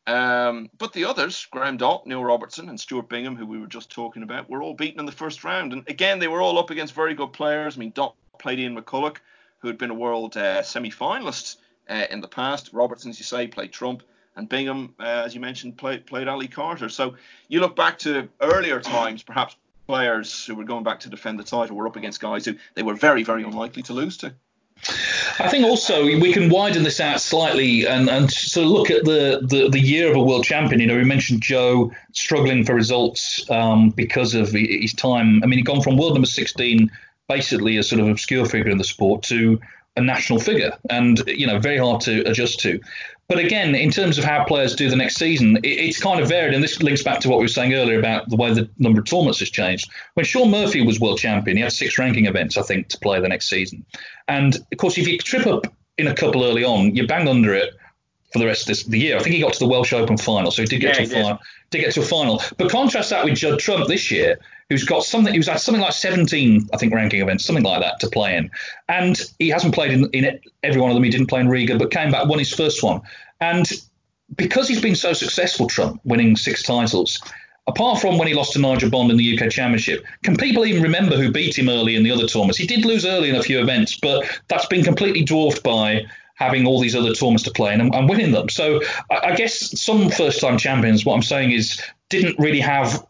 But the others, Graham Dott, Neil Robertson and Stuart Bingham, who we were just talking about, were all beaten in the first round. And again, they were all up against very good players. I mean, Dott played Ian McCulloch, who had been a world semi-finalist in the past. Robertson, as you say, played Trump. And Bingham, as you mentioned, played Ali Carter. So you look back to earlier times, perhaps players who were going back to defend the title were up against guys who they were very, very unlikely to lose to. I think also we can widen this out slightly and sort of look at the year of a world champion. We mentioned Joe struggling for results because of his time. I mean, he'd gone from world number 16, basically a sort of obscure figure in the sport, to a national figure, and very hard to adjust to. But again, in terms of how players do the next season, it's kind of varied, and this links back to what we were saying earlier about the way the number of tournaments has changed. When Shaun Murphy was world champion, he had 6 ranking events, I think, to play the next season. And of course, if you trip up in a couple early on, you're bang under it for the rest of the year. I think he got to the Welsh Open final, so he did get to a final. But contrast that with Judd Trump this year, who's had something like 17, I think, ranking events, something like that to play in. And he hasn't played in every one of them. He didn't play in Riga, but came back, won his first one. And because he's been so successful, Trump, winning 6 titles, apart from when he lost to Nigel Bond in the UK Championship, can people even remember who beat him early in the other tournaments? He did lose early in a few events, but that's been completely dwarfed by having all these other tournaments to play in and winning them. So I guess some first-time champions, what I'm saying is, didn't really have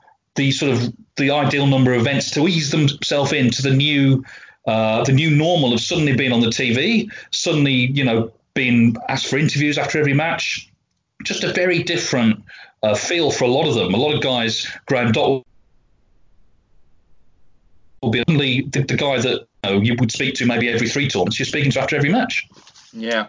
the ideal number of events to ease themselves into the new normal of suddenly being on the TV, suddenly being asked for interviews after every match. Just a very different feel for a lot of them. A lot of guys, Graham Dott will be only the guy that you would speak to maybe every 3 tournaments. You're speaking to after every match. Yeah.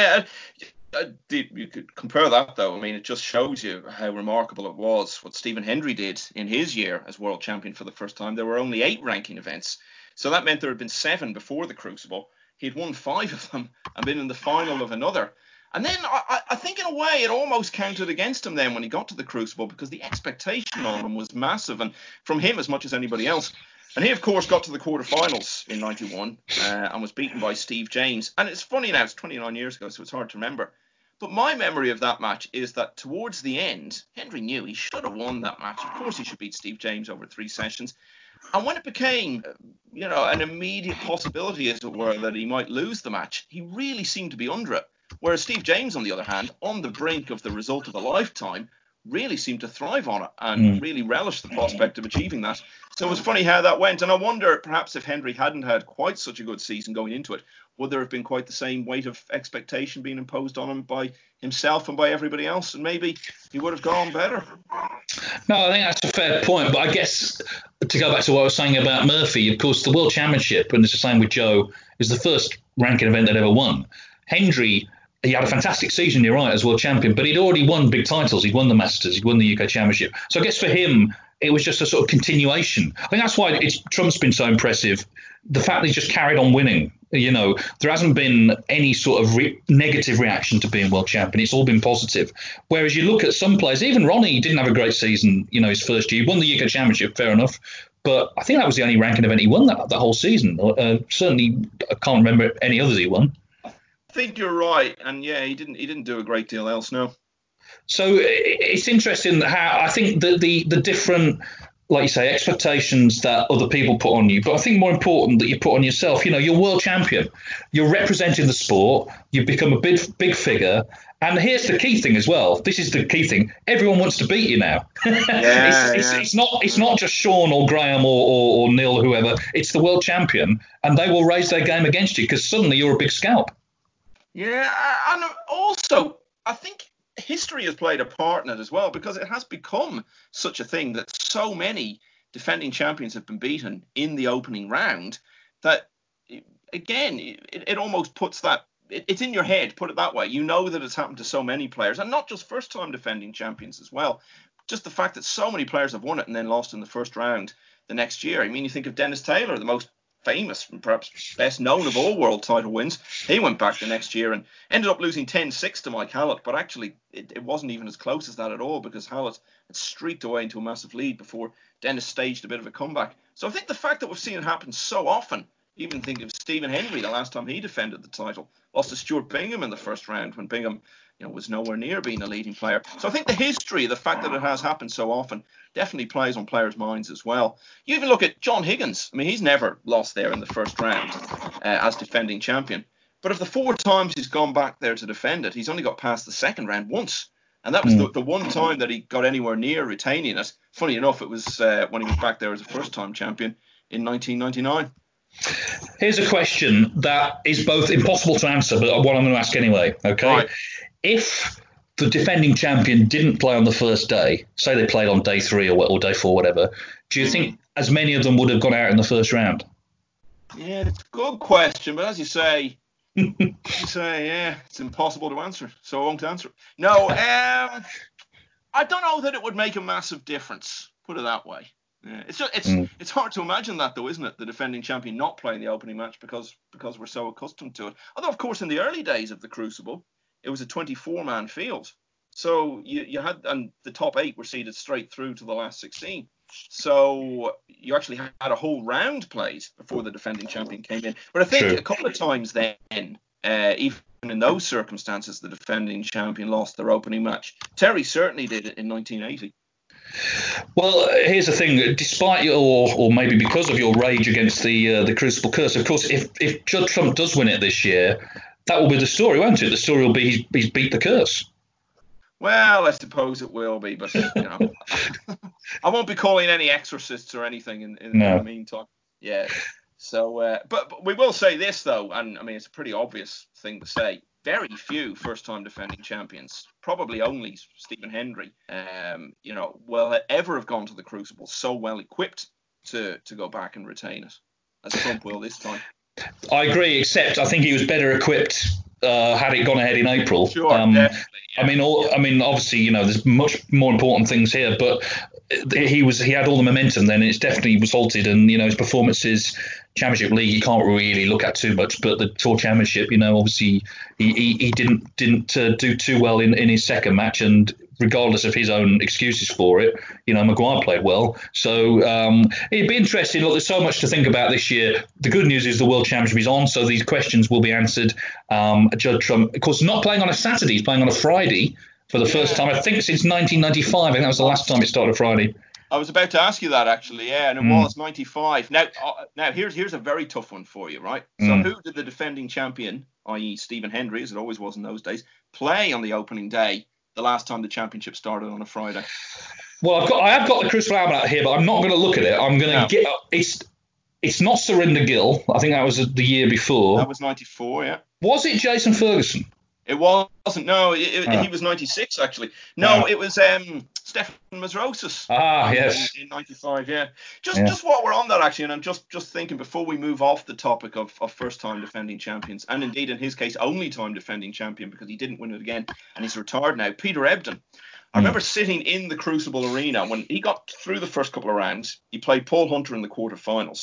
You could compare that, though. I mean, it just shows you how remarkable it was what Stephen Hendry did in his year as world champion for the first time. There were only 8 ranking events, so that meant there had been 7 before the Crucible. He'd won 5 of them and been in the final of another. And then I think in a way it almost counted against him then when he got to the Crucible, because the expectation on him was massive, and from him as much as anybody else. And he, of course, got to the quarterfinals in 91 and was beaten by Steve James. And it's funny now, it's 29 years ago, so it's hard to remember. But my memory of that match is that towards the end, Hendry knew he should have won that match. Of course, he should beat Steve James over 3 sessions. And when it became, an immediate possibility, as it were, that he might lose the match, he really seemed to be under it. Whereas Steve James, on the other hand, on the brink of the result of a lifetime, really seemed to thrive on it and really relished the prospect of achieving that. So it was funny how that went. And I wonder, perhaps if Hendry hadn't had quite such a good season going into it, would there have been quite the same weight of expectation being imposed on him by himself and by everybody else? And maybe he would have gone better. No, I think that's a fair point. But I guess to go back to what I was saying about Murphy, of course, the World Championship, and it's the same with Joe, is the first ranking event they'd ever won. Hendry, he had a fantastic season, you're right, as world champion, but he'd already won big titles. He'd won the Masters, he'd won the UK Championship. So I guess for him, it was just a sort of continuation. I think that's why Trump's been so impressive the fact that he's just carried on winning. There hasn't been any sort of negative reaction to being world champion. It's all been positive. Whereas you look at some players, even Ronnie didn't have a great season, his first year. He won the UK Championship, fair enough. But I think that was the only ranking event he won that whole season. Certainly, I can't remember any others he won. I think you're right. And yeah, he didn't do a great deal else, no. So it's interesting how I think that the different, like you say, expectations that other people put on you, but I think more important that you put on yourself. You're world champion, you're representing the sport, you've become a big figure, and here's the key thing as well. This is the key thing: everyone wants to beat you now. It's not just Sean or Graham or Neil or whoever. It's the world champion, and they will raise their game against you because suddenly you're a big scalp. Yeah, and also I think history has played a part in it as well, because it has become such a thing that so many defending champions have been beaten in the opening round that, again, it almost puts that, it's in your head, put it that way. You know that it's happened to so many players, and not just first time defending champions as well. Just the fact that so many players have won it and then lost in the first round the next year. I mean, you think of Dennis Taylor, the most famous and perhaps best known of all world title wins. He went back the next year and ended up losing 10-6 to Mike Hallett, but actually it wasn't even as close as that at all, because Hallett had streaked away into a massive lead before Dennis staged a bit of a comeback. So I think the fact that we've seen it happen so often, even think of Stephen Hendry, the last time he defended the title, lost to Stuart Bingham in the first round when Bingham was nowhere near being a leading player. So I think the history, the fact that it has happened so often, definitely plays on players' minds as well. You even look at John Higgins. I mean, he's never lost there in the first round as defending champion. But of the 4 times he's gone back there to defend it, he's only got past the second round once. And that was the one time that he got anywhere near retaining it. Funny enough, it was when he was back there as a first-time champion in 1999. Here's a question that is both impossible to answer, but what I'm going to ask anyway. Okay. Right. If the defending champion didn't play on the first day, say they played on day 3 or day 4, whatever, do you think as many of them would have gone out in the first round? Yeah, it's a good question, but as you say, it's impossible to answer, so I won't answer it. No, I don't know that it would make a massive difference. Put it that way. Yeah, it's hard to imagine that, though, isn't it? The defending champion not playing the opening match because we're so accustomed to it. Although, of course, in the early days of the Crucible, it was a 24-man field, so you had, and the top 8 were seeded straight through to the last 16. So you actually had a whole round played before the defending champion came in. But I think a couple of times then, even in those circumstances, the defending champion lost their opening match. Terry certainly did it in 1980. Well, here's the thing. Despite or maybe because of your rage against the Crucible Curse, of course, if Judd Trump does win it this year, that will be the story, won't it? The story will be he's beat the curse. Well, I suppose it will be, but I won't be calling any exorcists or anything in the meantime. Yeah. So, but we will say this though, and I mean it's a pretty obvious thing to say. Very few first-time defending champions, probably only Stephen Hendry, will ever have gone to the Crucible so well equipped to go back and retain it, as Trump will this time. I agree, except I think he was better equipped had it gone ahead in April. Sure, definitely. Yeah. I mean, obviously, there's much more important things here, but he had all the momentum then. It's definitely resulted, and his performances. Championship League you can't really look at too much, but the Tour Championship, obviously he didn't do too well in his second match, and regardless of his own excuses for it, Maguire played well. So it'd be interesting. Look, there's so much to think about this year. The good news is the World Championship is on, so these questions will be answered. Judd Trump, of course, not playing on a Saturday, he's playing on a Friday for the first time, I think, since 1995. I think that was the last time it started Friday. I was about to ask you that, actually, and it was 95. Now here's a very tough one for you, right? So who did the defending champion, i.e. Stephen Hendry, as it always was in those days, play on the opening day the last time the championship started on a Friday? Well, I have got the Crucible Almanac here, but I'm not going to look at it. I'm going to get it's not Surinder Gill. I think that was the year before. That was 94, yeah. Was it Jason Ferguson? It wasn't. No, he was 96 actually. No, it was Stefan Masrosis. Yes. In 95, yeah. Just while we're on that actually, and I'm just thinking before we move off the topic of first-time defending champions, and indeed in his case only-time defending champion because he didn't win it again and he's retired now. Peter Ebdon. I remember sitting in the Crucible arena when he got through the first couple of rounds. He played Paul Hunter in the quarterfinals.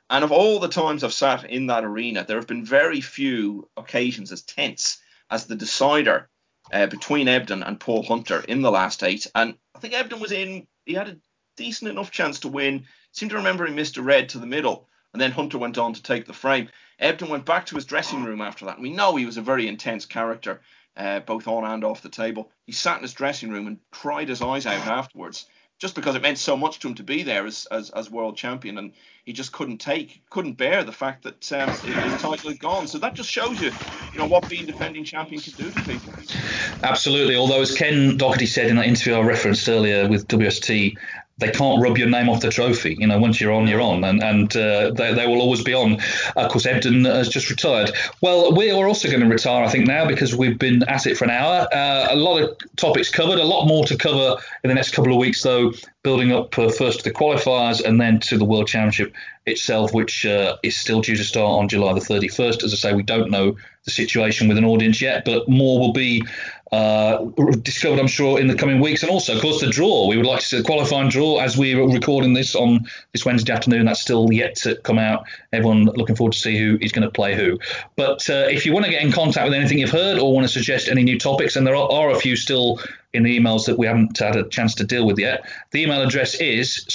And of all the times I've sat in that arena, there have been very few occasions as tense as the decider between Ebden and Paul Hunter in the last 8. And I think Ebden was in, he had a decent enough chance to win. Seem to remember he missed a red to the middle, and then Hunter went on to take the frame. Ebden went back to his dressing room after that. And we know he was a very intense character, both on and off the table. He sat in his dressing room and cried his eyes out afterwards, just because it meant so much to him to be there as world champion, and he just couldn't bear the fact that his title had gone. So that just shows you, what being defending champion can do to people. Absolutely. Although, as Ken Doherty said in that interview I referenced earlier with WST, they can't rub your name off the trophy. Once you're on, you're on, and they will always be on. Of course, Ebden has just retired. Well, we are also going to retire, I think, now, because we've been at it for an hour. A lot of topics covered, a lot more to cover in the next couple of weeks, though, building up first to the qualifiers and then to the World Championship itself, which is still due to start on July the 31st. As I say, we don't know the situation with an audience yet, but more will be discovered, I'm sure, in the coming weeks. And also, of course, the draw. We would like to see the qualifying draw as we were recording this on this Wednesday afternoon. That's still yet to come out. Everyone looking forward to see who is going to play who. But if you want to get in contact with anything you've heard or want to suggest any new topics, and there are a few still in the emails that we haven't had a chance to deal with yet, the email address is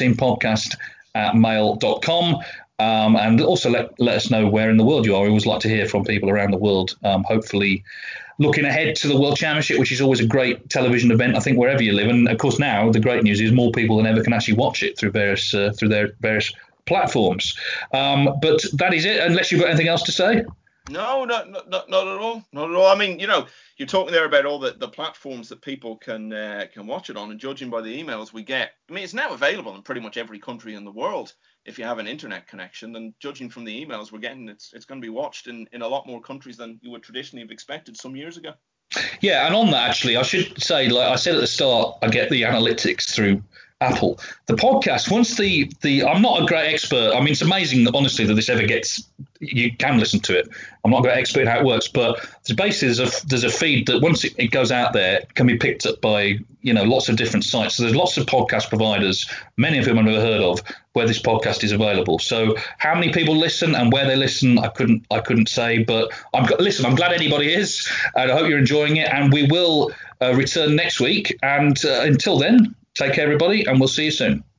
snookerscenepodcast@mail.com. And also let us know where in the world you are. We always like to hear from people around the world, hopefully looking ahead to the World Championship, which is always a great television event, I think, wherever you live. And of course, now the great news is more people than ever can actually watch it through their various platforms. But that is it, unless you've got anything else to say. No, not at all. Not at all. I mean, you're talking there about all the platforms that people can watch it on, and judging by the emails we get, I mean, it's now available in pretty much every country in the world if you have an internet connection. And judging from the emails we're getting, it's going to be watched in a lot more countries than you would traditionally have expected some years ago. Yeah, and on that, actually, I should say, like I said at the start, I get the analytics through Apple. The podcast, once the I'm not a great expert. I mean, it's amazing, honestly, that this ever gets. You can listen to it. I'm not a great expert in how it works, but there's a feed that once it goes out there can be picked up by lots of different sites. So there's lots of podcast providers, many of whom I've never heard of, where this podcast is available. So how many people listen and where they listen, I couldn't say. But I'm glad anybody is, and I hope you're enjoying it. And we will return next week. And until then, take care, everybody, and we'll see you soon.